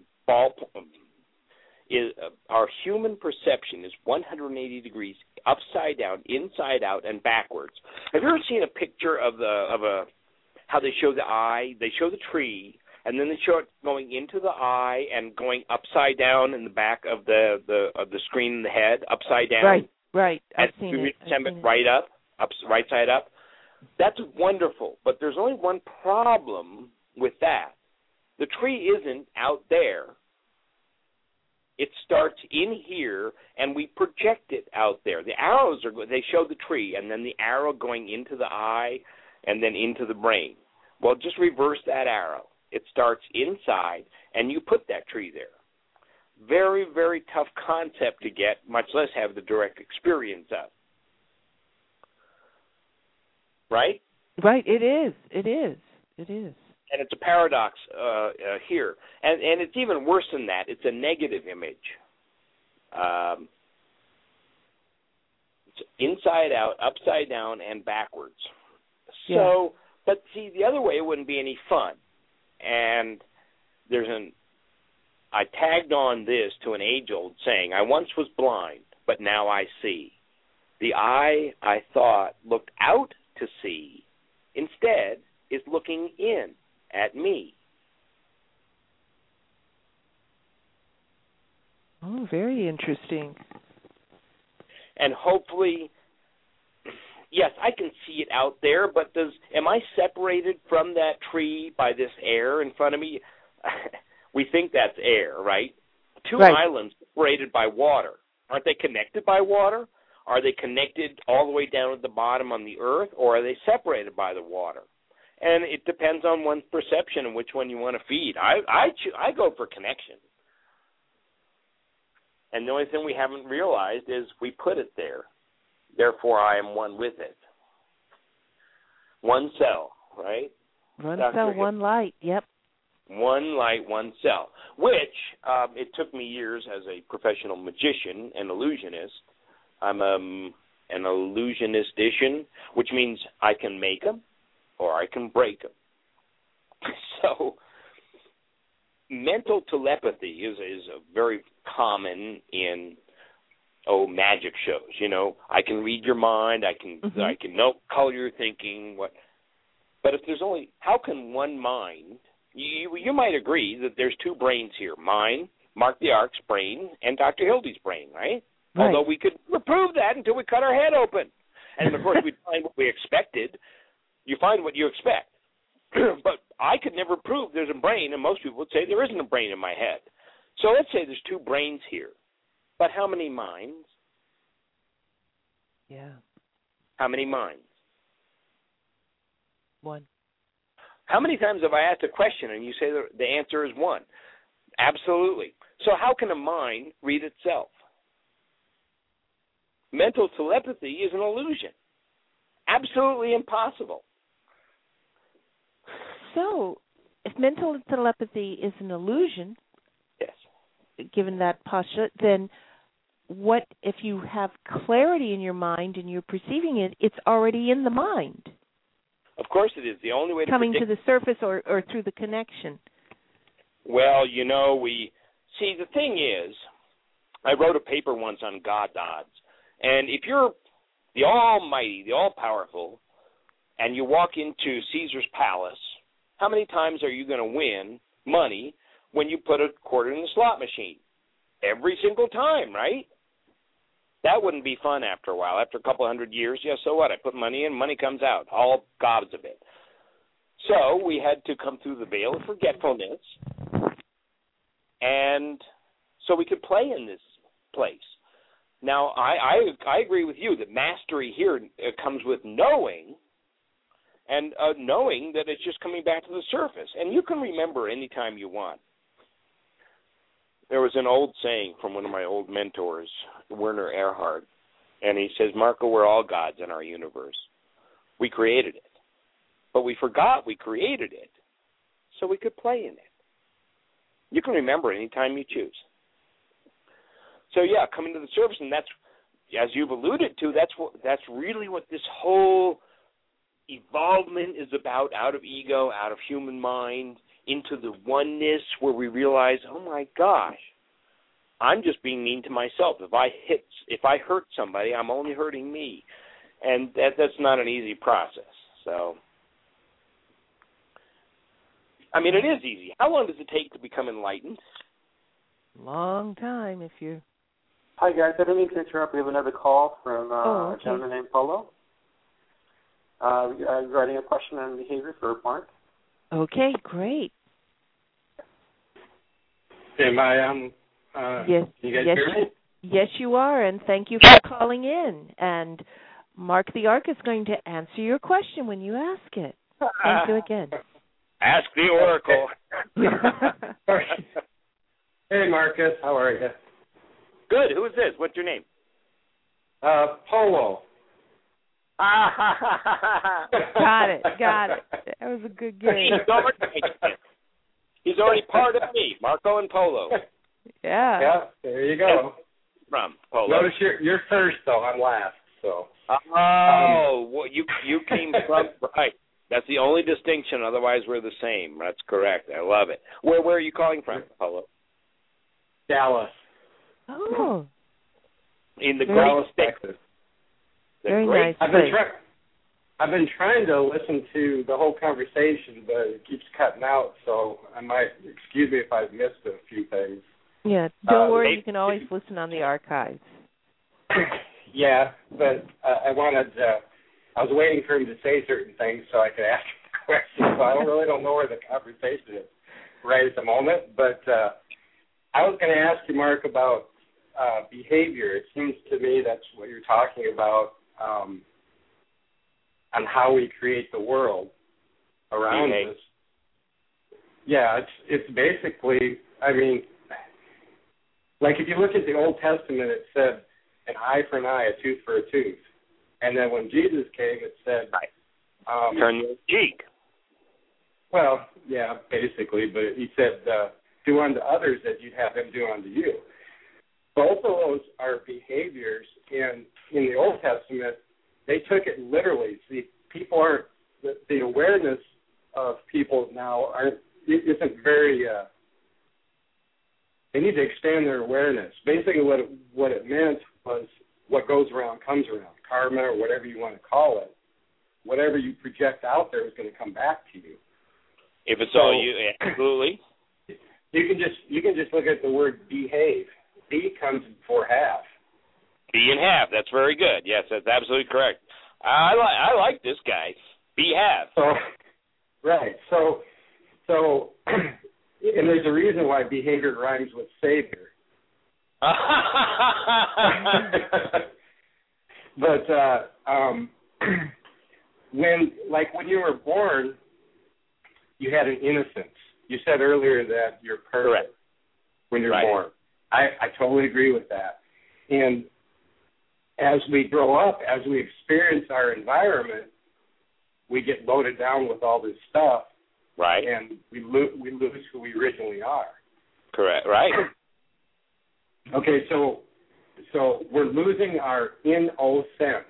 is 180 degrees upside down, inside out, and backwards. Have you ever seen a picture of how they show the eye? They show the tree, and then they show it going into the eye and going upside down in the back of the screen in the head, upside down. Right. I've seen it. Right side up. That's wonderful, but there's only one problem with that. The tree isn't out there. It starts in here, and we project it out there. The arrows they show the tree, and then the arrow going into the eye, and then into the brain. Well, just reverse that arrow. It starts inside, and you put that tree there. Very, very tough concept to get, much less have the direct experience of. Right? Right, it is. And it's a paradox here. And it's even worse than that. It's a negative image. It's inside out, upside down, and backwards. So, but see, the other way it wouldn't be any fun. And I tagged on this to an age-old saying, I once was blind, but now I see. The eye I thought looked out to see, instead is looking in at me. Oh, very interesting. And hopefully, yes, I can see it out there, but am I separated from that tree by this air in front of me? We think that's air, right? Two islands separated by water. Aren't they connected by water? Are they connected all the way down at the bottom on the earth, or are they separated by the water? And it depends on one's perception and which one you want to feed. I go for connection. And the only thing we haven't realized is we put it there. Therefore, I am one with it. One cell, right? One cell, one light, yep. One light, one cell, which it took me years as a professional magician and illusionist. I'm an illusionistician, which means I can make them or I can break them. So mental telepathy is very common in magic shows. You know, I can read your mind. I can know color you're thinking. But if there's only, how can one mind, you might agree that there's two brains here, mine, Mark the Ark's brain, and Dr. Hildy's brain, right? Although we could prove that until we cut our head open. And, of course, we'd find what we expected. You find what you expect. But I could never prove there's a brain, and most people would say there isn't a brain in my head. So let's say there's two brains here. But how many minds? Yeah. How many minds? One. How many times have I asked a question and you say the answer is one? Absolutely. So how can a mind read itself? Mental telepathy is an illusion. Absolutely impossible. So, if mental telepathy is an illusion, yes, given that postulate, then what if you have clarity in your mind and you're perceiving it, it's already in the mind? Of course it is. The only way to coming to the surface or through the connection. Well, see, the thing is, I wrote a paper once on God odds. And if you're the almighty, the all-powerful, and you walk into Caesar's palace, how many times are you going to win money when you put a quarter in the slot machine? Every single time, right? That wouldn't be fun after a while. After a couple hundred years, so what? I put money in, money comes out. All gobs of it. So we had to come through the veil of forgetfulness, and so we could play in this place. Now, I agree with you that mastery here comes with knowing, and knowing that it's just coming back to the surface. And you can remember any time you want. There was an old saying from one of my old mentors, Werner Erhard, and he says, Marco, we're all gods in our universe. We created it. But we forgot we created it so we could play in it. You can remember any time you choose. So, coming to the surface, and that's, as you've alluded to, that's really what this whole evolvement is about, out of ego, out of human mind, into the oneness where we realize, oh my gosh, I'm just being mean to myself. If I hurt somebody, I'm only hurting me, and that's not an easy process. So, I mean, it is easy. How long does it take to become enlightened? Long time, if you're. Hi guys, I didn't mean to interrupt. We have another call from okay. a gentleman named Polo. Writing a question on behavior for Mark. Okay, great. Am I yes, can you guys hear me? Yes, you are, and thank you for calling in. And Mark the Ark is going to answer your question when you ask it. Thank you again. Ask the Oracle. Hey, Marcus, how are you? Good. Who is this? What's your name? Polo. Got it. That was a good game. He's already part of me, Marco and Polo. Yeah. Yeah, there you go. From Polo. Notice you're first, though. I'm last, so. Well, you came from, right. That's the only distinction. Otherwise, we're the same. That's correct. I love it. Where are you calling from, Polo? Dallas. Oh. In the Dallas, great Texas. Very nice. I've been trying to listen to the whole conversation, but it keeps cutting out, so I might, excuse me if I've missed a few things. Yeah, don't worry. You can always listen on the archives. Yeah, but I was waiting for him to say certain things so I could ask him questions, so I don't know where the conversation is right at the moment, but I was going to ask you, Mark, about behavior. It seems to me that's what you're talking about, on how we create the world around us. Yeah, it's basically, I mean, like if you look at the Old Testament, it said an eye for an eye, a tooth for a tooth. And then when Jesus came, it said... turn your cheek. Well, yeah, basically, but he said, do unto others as you'd have them do unto you. Both of those are behaviors, and in the Old Testament, they took it literally. See, people aren't, the awareness of people now isn't very, they need to expand their awareness. Basically what it meant was what goes around comes around, karma or whatever you want to call it. whatever you project out there is going to come back to you. If it's all you, absolutely. You can just look at the word behave. Be comes before have. Be and have. That's very good. Yes, that's absolutely correct. I like this guy. Be have. So, right. So, and there's a reason why behavior rhymes with savior. But when you were born, you had an innocence. You said earlier that you're perfect. Correct. When you're right. born. I totally agree with that. And as we grow up, as we experience our environment, we get loaded down with all this stuff. Right. And we lose who we originally are. Correct. Right. Okay, so we're losing our in-o sense.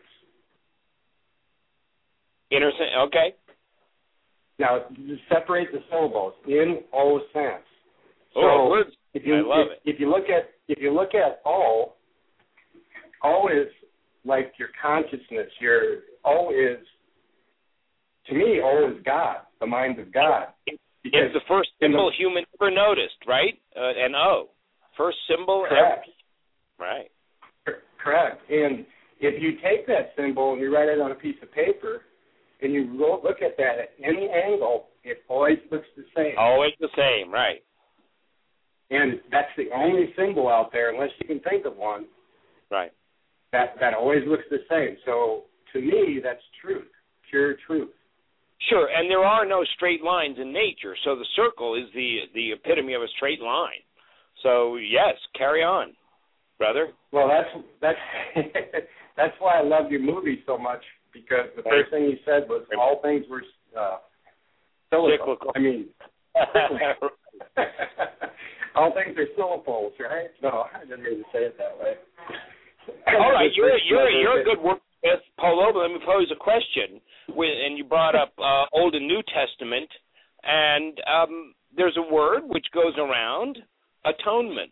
Inner sense. Okay. Now, separate the syllables. In-o sense. Oh, so good. If you look at O is like your consciousness. O is, to me, O is God, the mind of God. It's the first symbol human ever noticed, right? An O. First symbol ever. Right. Correct. And if you take that symbol and you write it on a piece of paper and you look at that at any angle, it always looks the same. Always the same, right. And that's the only symbol out there, unless you can think of one. Right. That always looks the same. So to me, that's truth, pure truth. Sure, and there are no straight lines in nature, so the circle is the epitome of a straight line. So yes, carry on, brother. Well, that's that's why I love your movie so much, because the first thing you said was all things were cyclical. I mean, all things are syllables, right? No, I didn't mean to say it that way. All right, you're a good wordsmith, Polo. But let me pose a question. And you brought up Old and New Testament, and there's a word which goes around, atonement.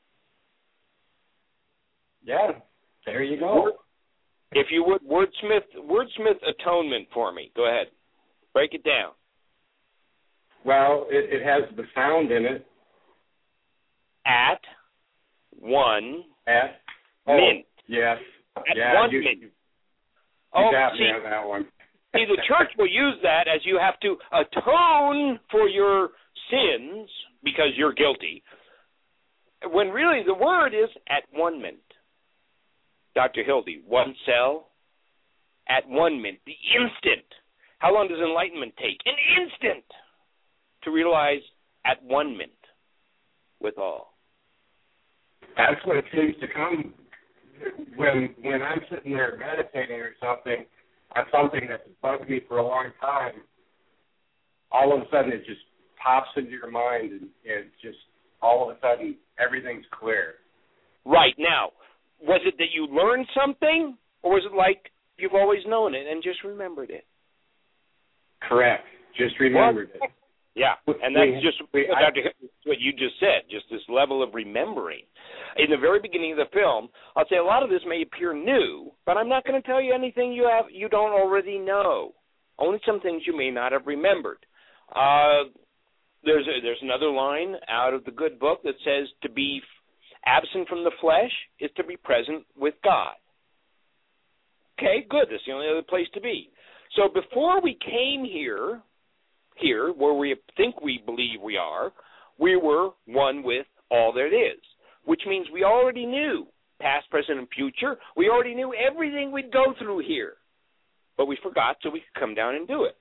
Yeah, there you go. If you would wordsmith atonement for me. Go ahead, break it down. Well, it has the sound in it. At one mint. Yes. At yeah, one you mint. You got me on that one. See, the church will use that as you have to atone for your sins because you're guilty, when really the word is at one mint. Dr. Hildy, one cell, at one mint, the instant. How long does enlightenment take? An instant to realize at one mint with all. That's what it seems to come when I'm sitting there meditating or something on something that's bugged me for a long time. All of a sudden it just pops into your mind, and just all of a sudden everything's clear. Right. Now, was it that you learned something, or was it like you've always known it and just remembered it? Correct. Just remembered it. Yeah, and that's just what you just said, just this level of remembering. In the very beginning of the film, I'll say a lot of this may appear new, but I'm not going to tell you anything you don't already know. Only some things you may not have remembered. There's another line out of the good book that says to be absent from the flesh is to be present with God. Okay, good. That's the only other place to be. So before we came here where we believe we are, we were one with all that is, which means we already knew past, present, and future. We already knew everything we'd go through here, but we forgot so we could come down and do it.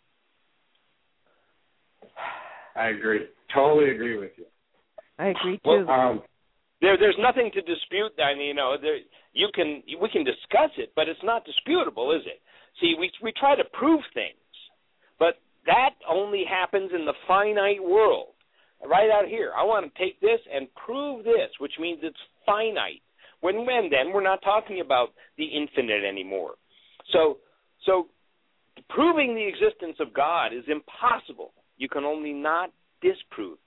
I agree. Totally agree with you. I agree too. Well, there's nothing to dispute. I mean, we can discuss it, but it's not disputable, is it? See, we try to prove things, but that only happens in the finite world. Right out here, I want to take this and prove this, which means it's finite. When then we're not talking about the infinite anymore. So proving the existence of God is impossible. You can only not disprove.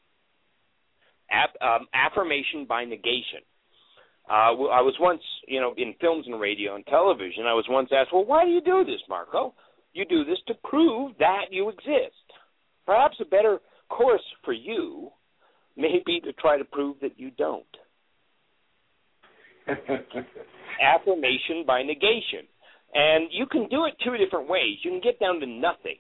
Affirmation by negation. I was once, in films and radio and television, I was once asked, well, why do you do this, Marco? you do this to prove that you exist. Perhaps a better course for you may be to try to prove that you don't. Affirmation by negation. And you can do it two different ways. You can get down to nothing.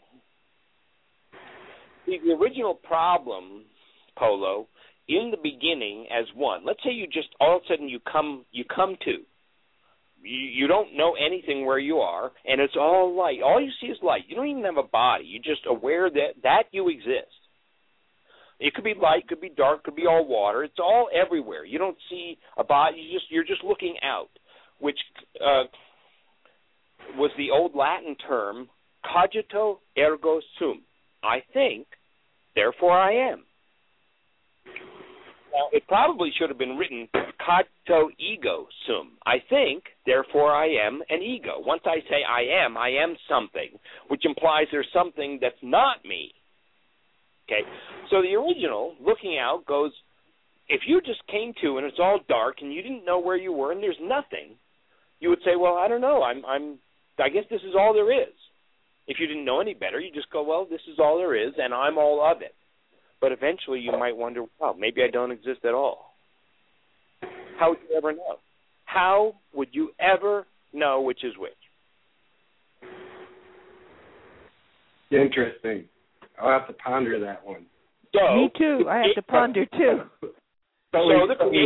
The original problem, Polo, in the beginning as one, let's say you just all of a sudden you come to. You don't know anything where you are, and it's all light. All you see is light. You don't even have a body. You're just aware that you exist. It could be light, could be dark, could be all water. It's all everywhere. You don't see a body. You're just looking out, which was the old Latin term cogito ergo sum. I think, therefore I am. Now, it probably should have been written cogito ego sum. I think, therefore I am an ego. Once I say I am something, which implies there's something that's not me. Okay, so the original, looking out, goes, if you just came to and it's all dark and you didn't know where you were and there's nothing, you would say, well, I don't know, I guess this is all there is. If you didn't know any better, you just go, well, this is all there is and I'm all of it. But eventually you might wonder, well, maybe I don't exist at all. How would you ever know? How would you ever know which is which? Interesting. I'll have to ponder that one. So, me too. I have to ponder too. Go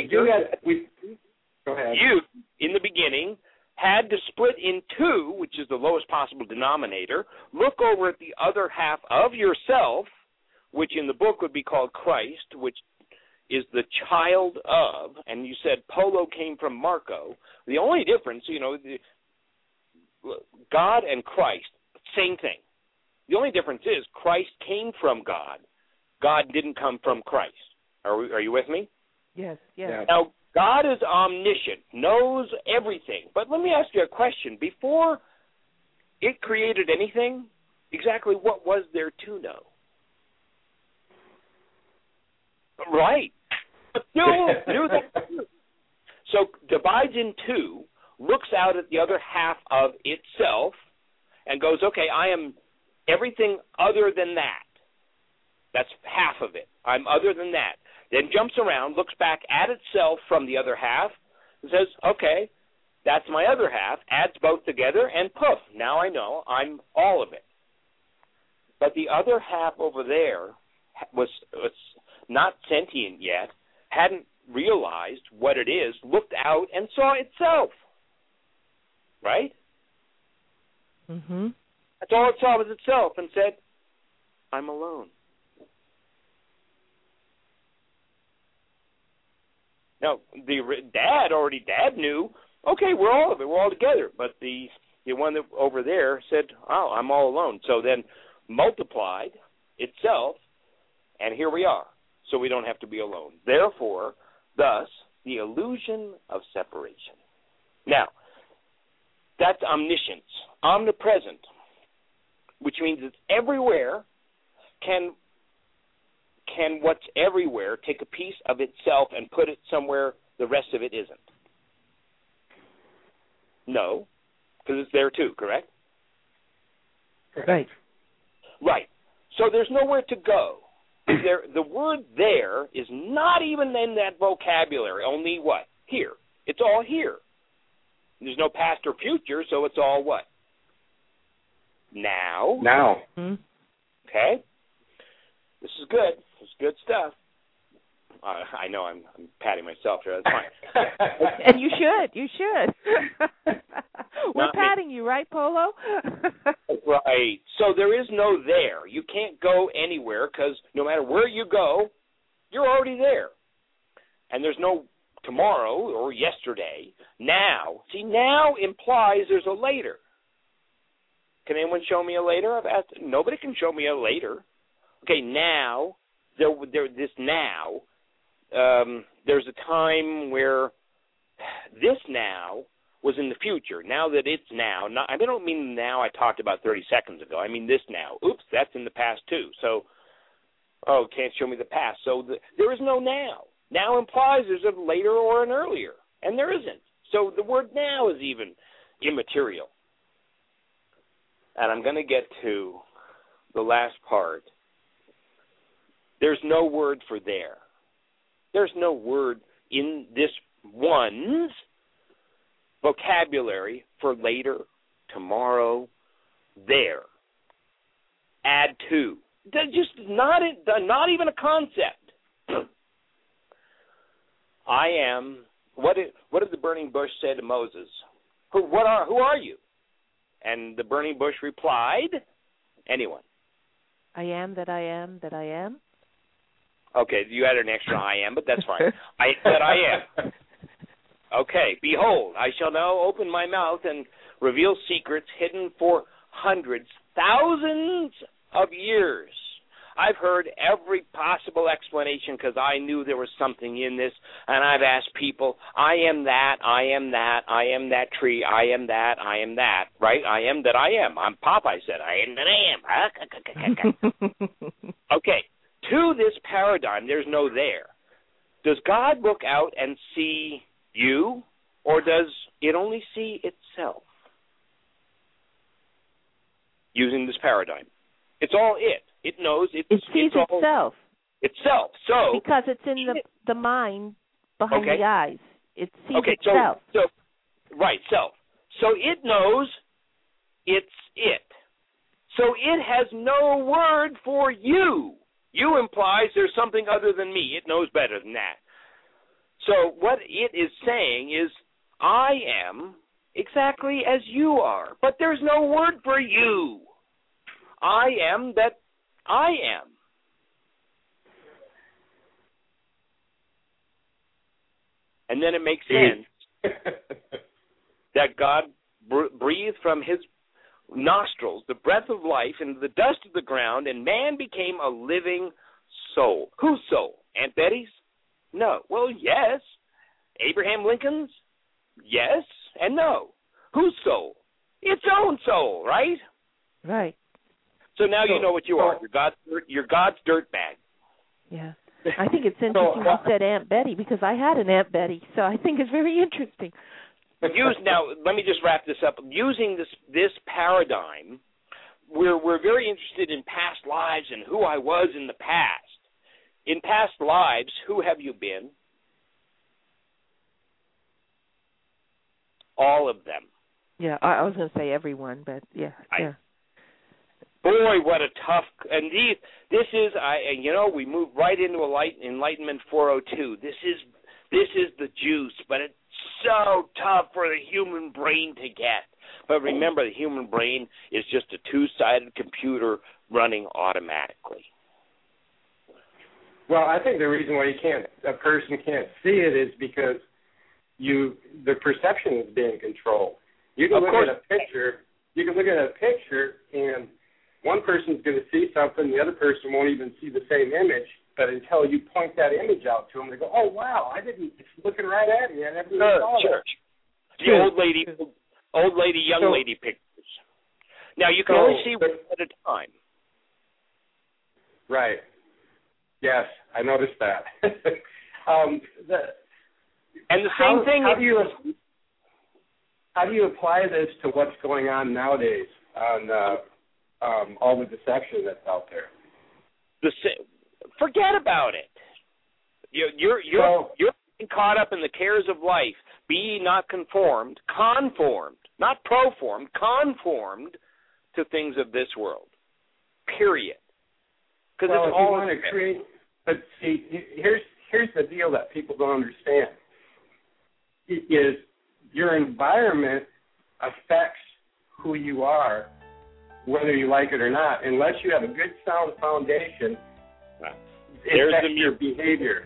ahead. You, in the beginning, had to split in two, which is the lowest possible denominator, look over at the other half of yourself, which in the book would be called Christ, which is the child of, and you said Polo came from Marco. The only difference, God and Christ, same thing. The only difference is Christ came from God. God didn't come from Christ. Are you with me? Yes. Now, God is omniscient, knows everything. But let me ask you a question. Before it created anything, exactly what was there to know? Right. Still knew that. So divides in two, looks out at the other half of itself, and goes, okay, I am everything other than that. That's half of it. I'm other than that. Then jumps around, looks back at itself from the other half, and says, okay, that's my other half, adds both together, and poof, now I know I'm all of it. But the other half over there was not sentient yet, hadn't realized what it is, looked out and saw itself. Right? Mm-hmm. That's all it saw was itself and said, I'm alone. Now, Dad knew, okay, we're all of it, we're all together. But the one that over there said, oh, I'm all alone. So then multiplied itself, and here we are. So we don't have to be alone. Therefore, thus, the illusion of separation. Now, that's omniscience, omnipresent, which means it's everywhere. Can what's everywhere take a piece of itself and put it somewhere the rest of it isn't? No, because it's there too, correct? Right. Right. So there's nowhere to go. The word there is not even in that vocabulary, only what? Here. It's all here. There's no past or future, so it's all what? Now. Mm-hmm. Okay? This is good. This is good stuff. I know I'm patting myself here. That's fine. And you should. We're patting you, right, Polo? Right. So there is no there. You can't go anywhere because no matter where you go, you're already there. And there's no tomorrow or yesterday. Now. See, now implies there's a later. Can anyone show me a later? I've asked. Nobody can show me a later. Okay, now, this now, there's a time where this now was in the future. Now that it's now, I don't mean now I talked about 30 seconds ago. I mean this now. Oops, that's in the past too. So, can't show me the past. So there is no now. Now implies there's a later or an earlier, and there isn't. So the word now is even immaterial. and I'm going to get to the last part. There's no word for there. There's no word in this one's vocabulary for later, tomorrow, there. Add to. Just not even a concept. I am. What did the burning bush say to Moses? Who are you? And the burning bush replied, anyone? I am that I am that I am. Okay, you added an extra I am, but that's fine. I am. Okay, behold, I shall now open my mouth and reveal secrets hidden for hundreds, thousands of years. I've heard every possible explanation because I knew there was something in this, and I've asked people, I am that, I am that, I am that tree, I am that, right? I am that I am. I'm Popeye said, I am that I am. Okay, to this paradigm, there's no there. Does God look out and see you, or does it only see itself? Using this paradigm. It's all it. It knows. It sees itself. Itself. So because it's in the mind behind the eyes. It sees itself. So right, self. So it knows it's it. So it has no word for you. You implies there's something other than me. It knows better than that. So what it is saying is, I am exactly as you are, but there's no word for you. I am that I am. And then it makes sense that God breathed from his nostrils the breath of life into the dust of the ground, and man became a living soul. Whose soul? Aunt Betty's? No. Well, yes. Abraham Lincoln's? Yes and no. Whose soul? Its own soul, right? Right. So now you know what you are. You're God's dirt bag. Yeah. I think it's interesting you said Aunt Betty, because I had an Aunt Betty, so I think it's very interesting. Now, let me just wrap this up. Using this paradigm, we're very interested in past lives and who I was in the past. In past lives, who have you been? All of them. Yeah, I was going to say everyone, but yeah. Boy, what a tough, and this is, we move right into Enlightenment 402. This is the juice, but it's so tough for the human brain to get. But remember, the human brain is just a two-sided computer running automatically. Well, I think the reason why a person can't see it is because the perception is being controlled. You can look at a picture, and one person's going to see something, the other person won't even see the same image, but until you point that image out to them, they go, oh, wow, it's looking right at me. I never even saw that. The old lady, young lady pictures. Now, you can only see one at a time. Right. Yes, I noticed that. And the same thing. How do you apply this to what's going on nowadays on all the deception that's out there? Forget about it. You're caught up in the cares of life. Be ye not conformed, not proformed, conformed to things of this world. Period. Because it's all want to create. But see, here's the deal that people don't understand. Is your environment affects who you are, whether you like it or not. Unless you have a good, sound foundation, it affects your behavior.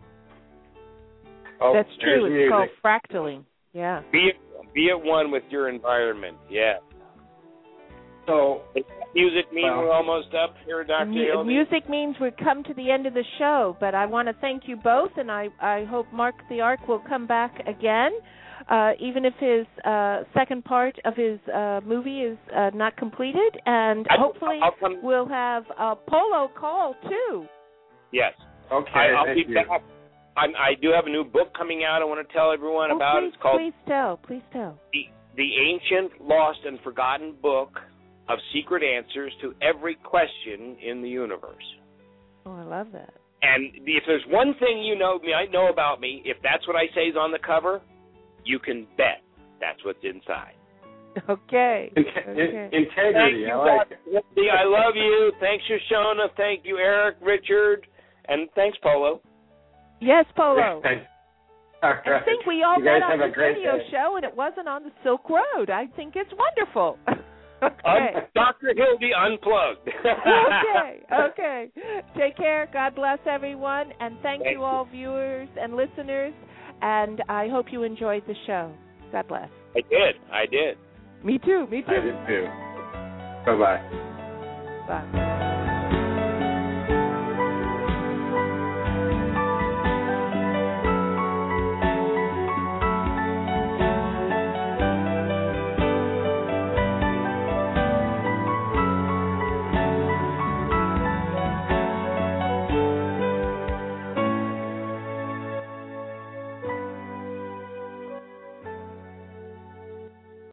Oh, that's true. It's music. Called fractaling. Yeah. Be at one with your environment. Yeah. So, does music mean we're almost up here, Dr. Hildy? Music means we've come to the end of the show, but I want to thank you both, and I hope Mark the Ark will come back again, even if his second part of his movie is not completed, and hopefully we'll have a polo call, too. Yes. Okay, I'll be back. I do have a new book coming out I want to tell everyone about. It's called Please tell. The Ancient, Lost, and Forgotten Book of secret answers to every question in the universe. Oh, I love that. And if there's one thing might know about me, if that's what I say is on the cover, you can bet that's what's inside. Okay. Integrity, I like it. I love you. Thanks, Shoshona. Thank you, Eric, Richard, and thanks, Polo. Yes, Polo. All right. I think we all you guys met on have a this great radio day. show, and it wasn't on the Silk Road. I think it's wonderful. Okay. Dr. Hildy Unplugged. Okay. Take care. God bless everyone. And thank you all, viewers and listeners. And I hope you enjoyed the show. God bless. I did. Me too. I did too. Bye-bye. Bye.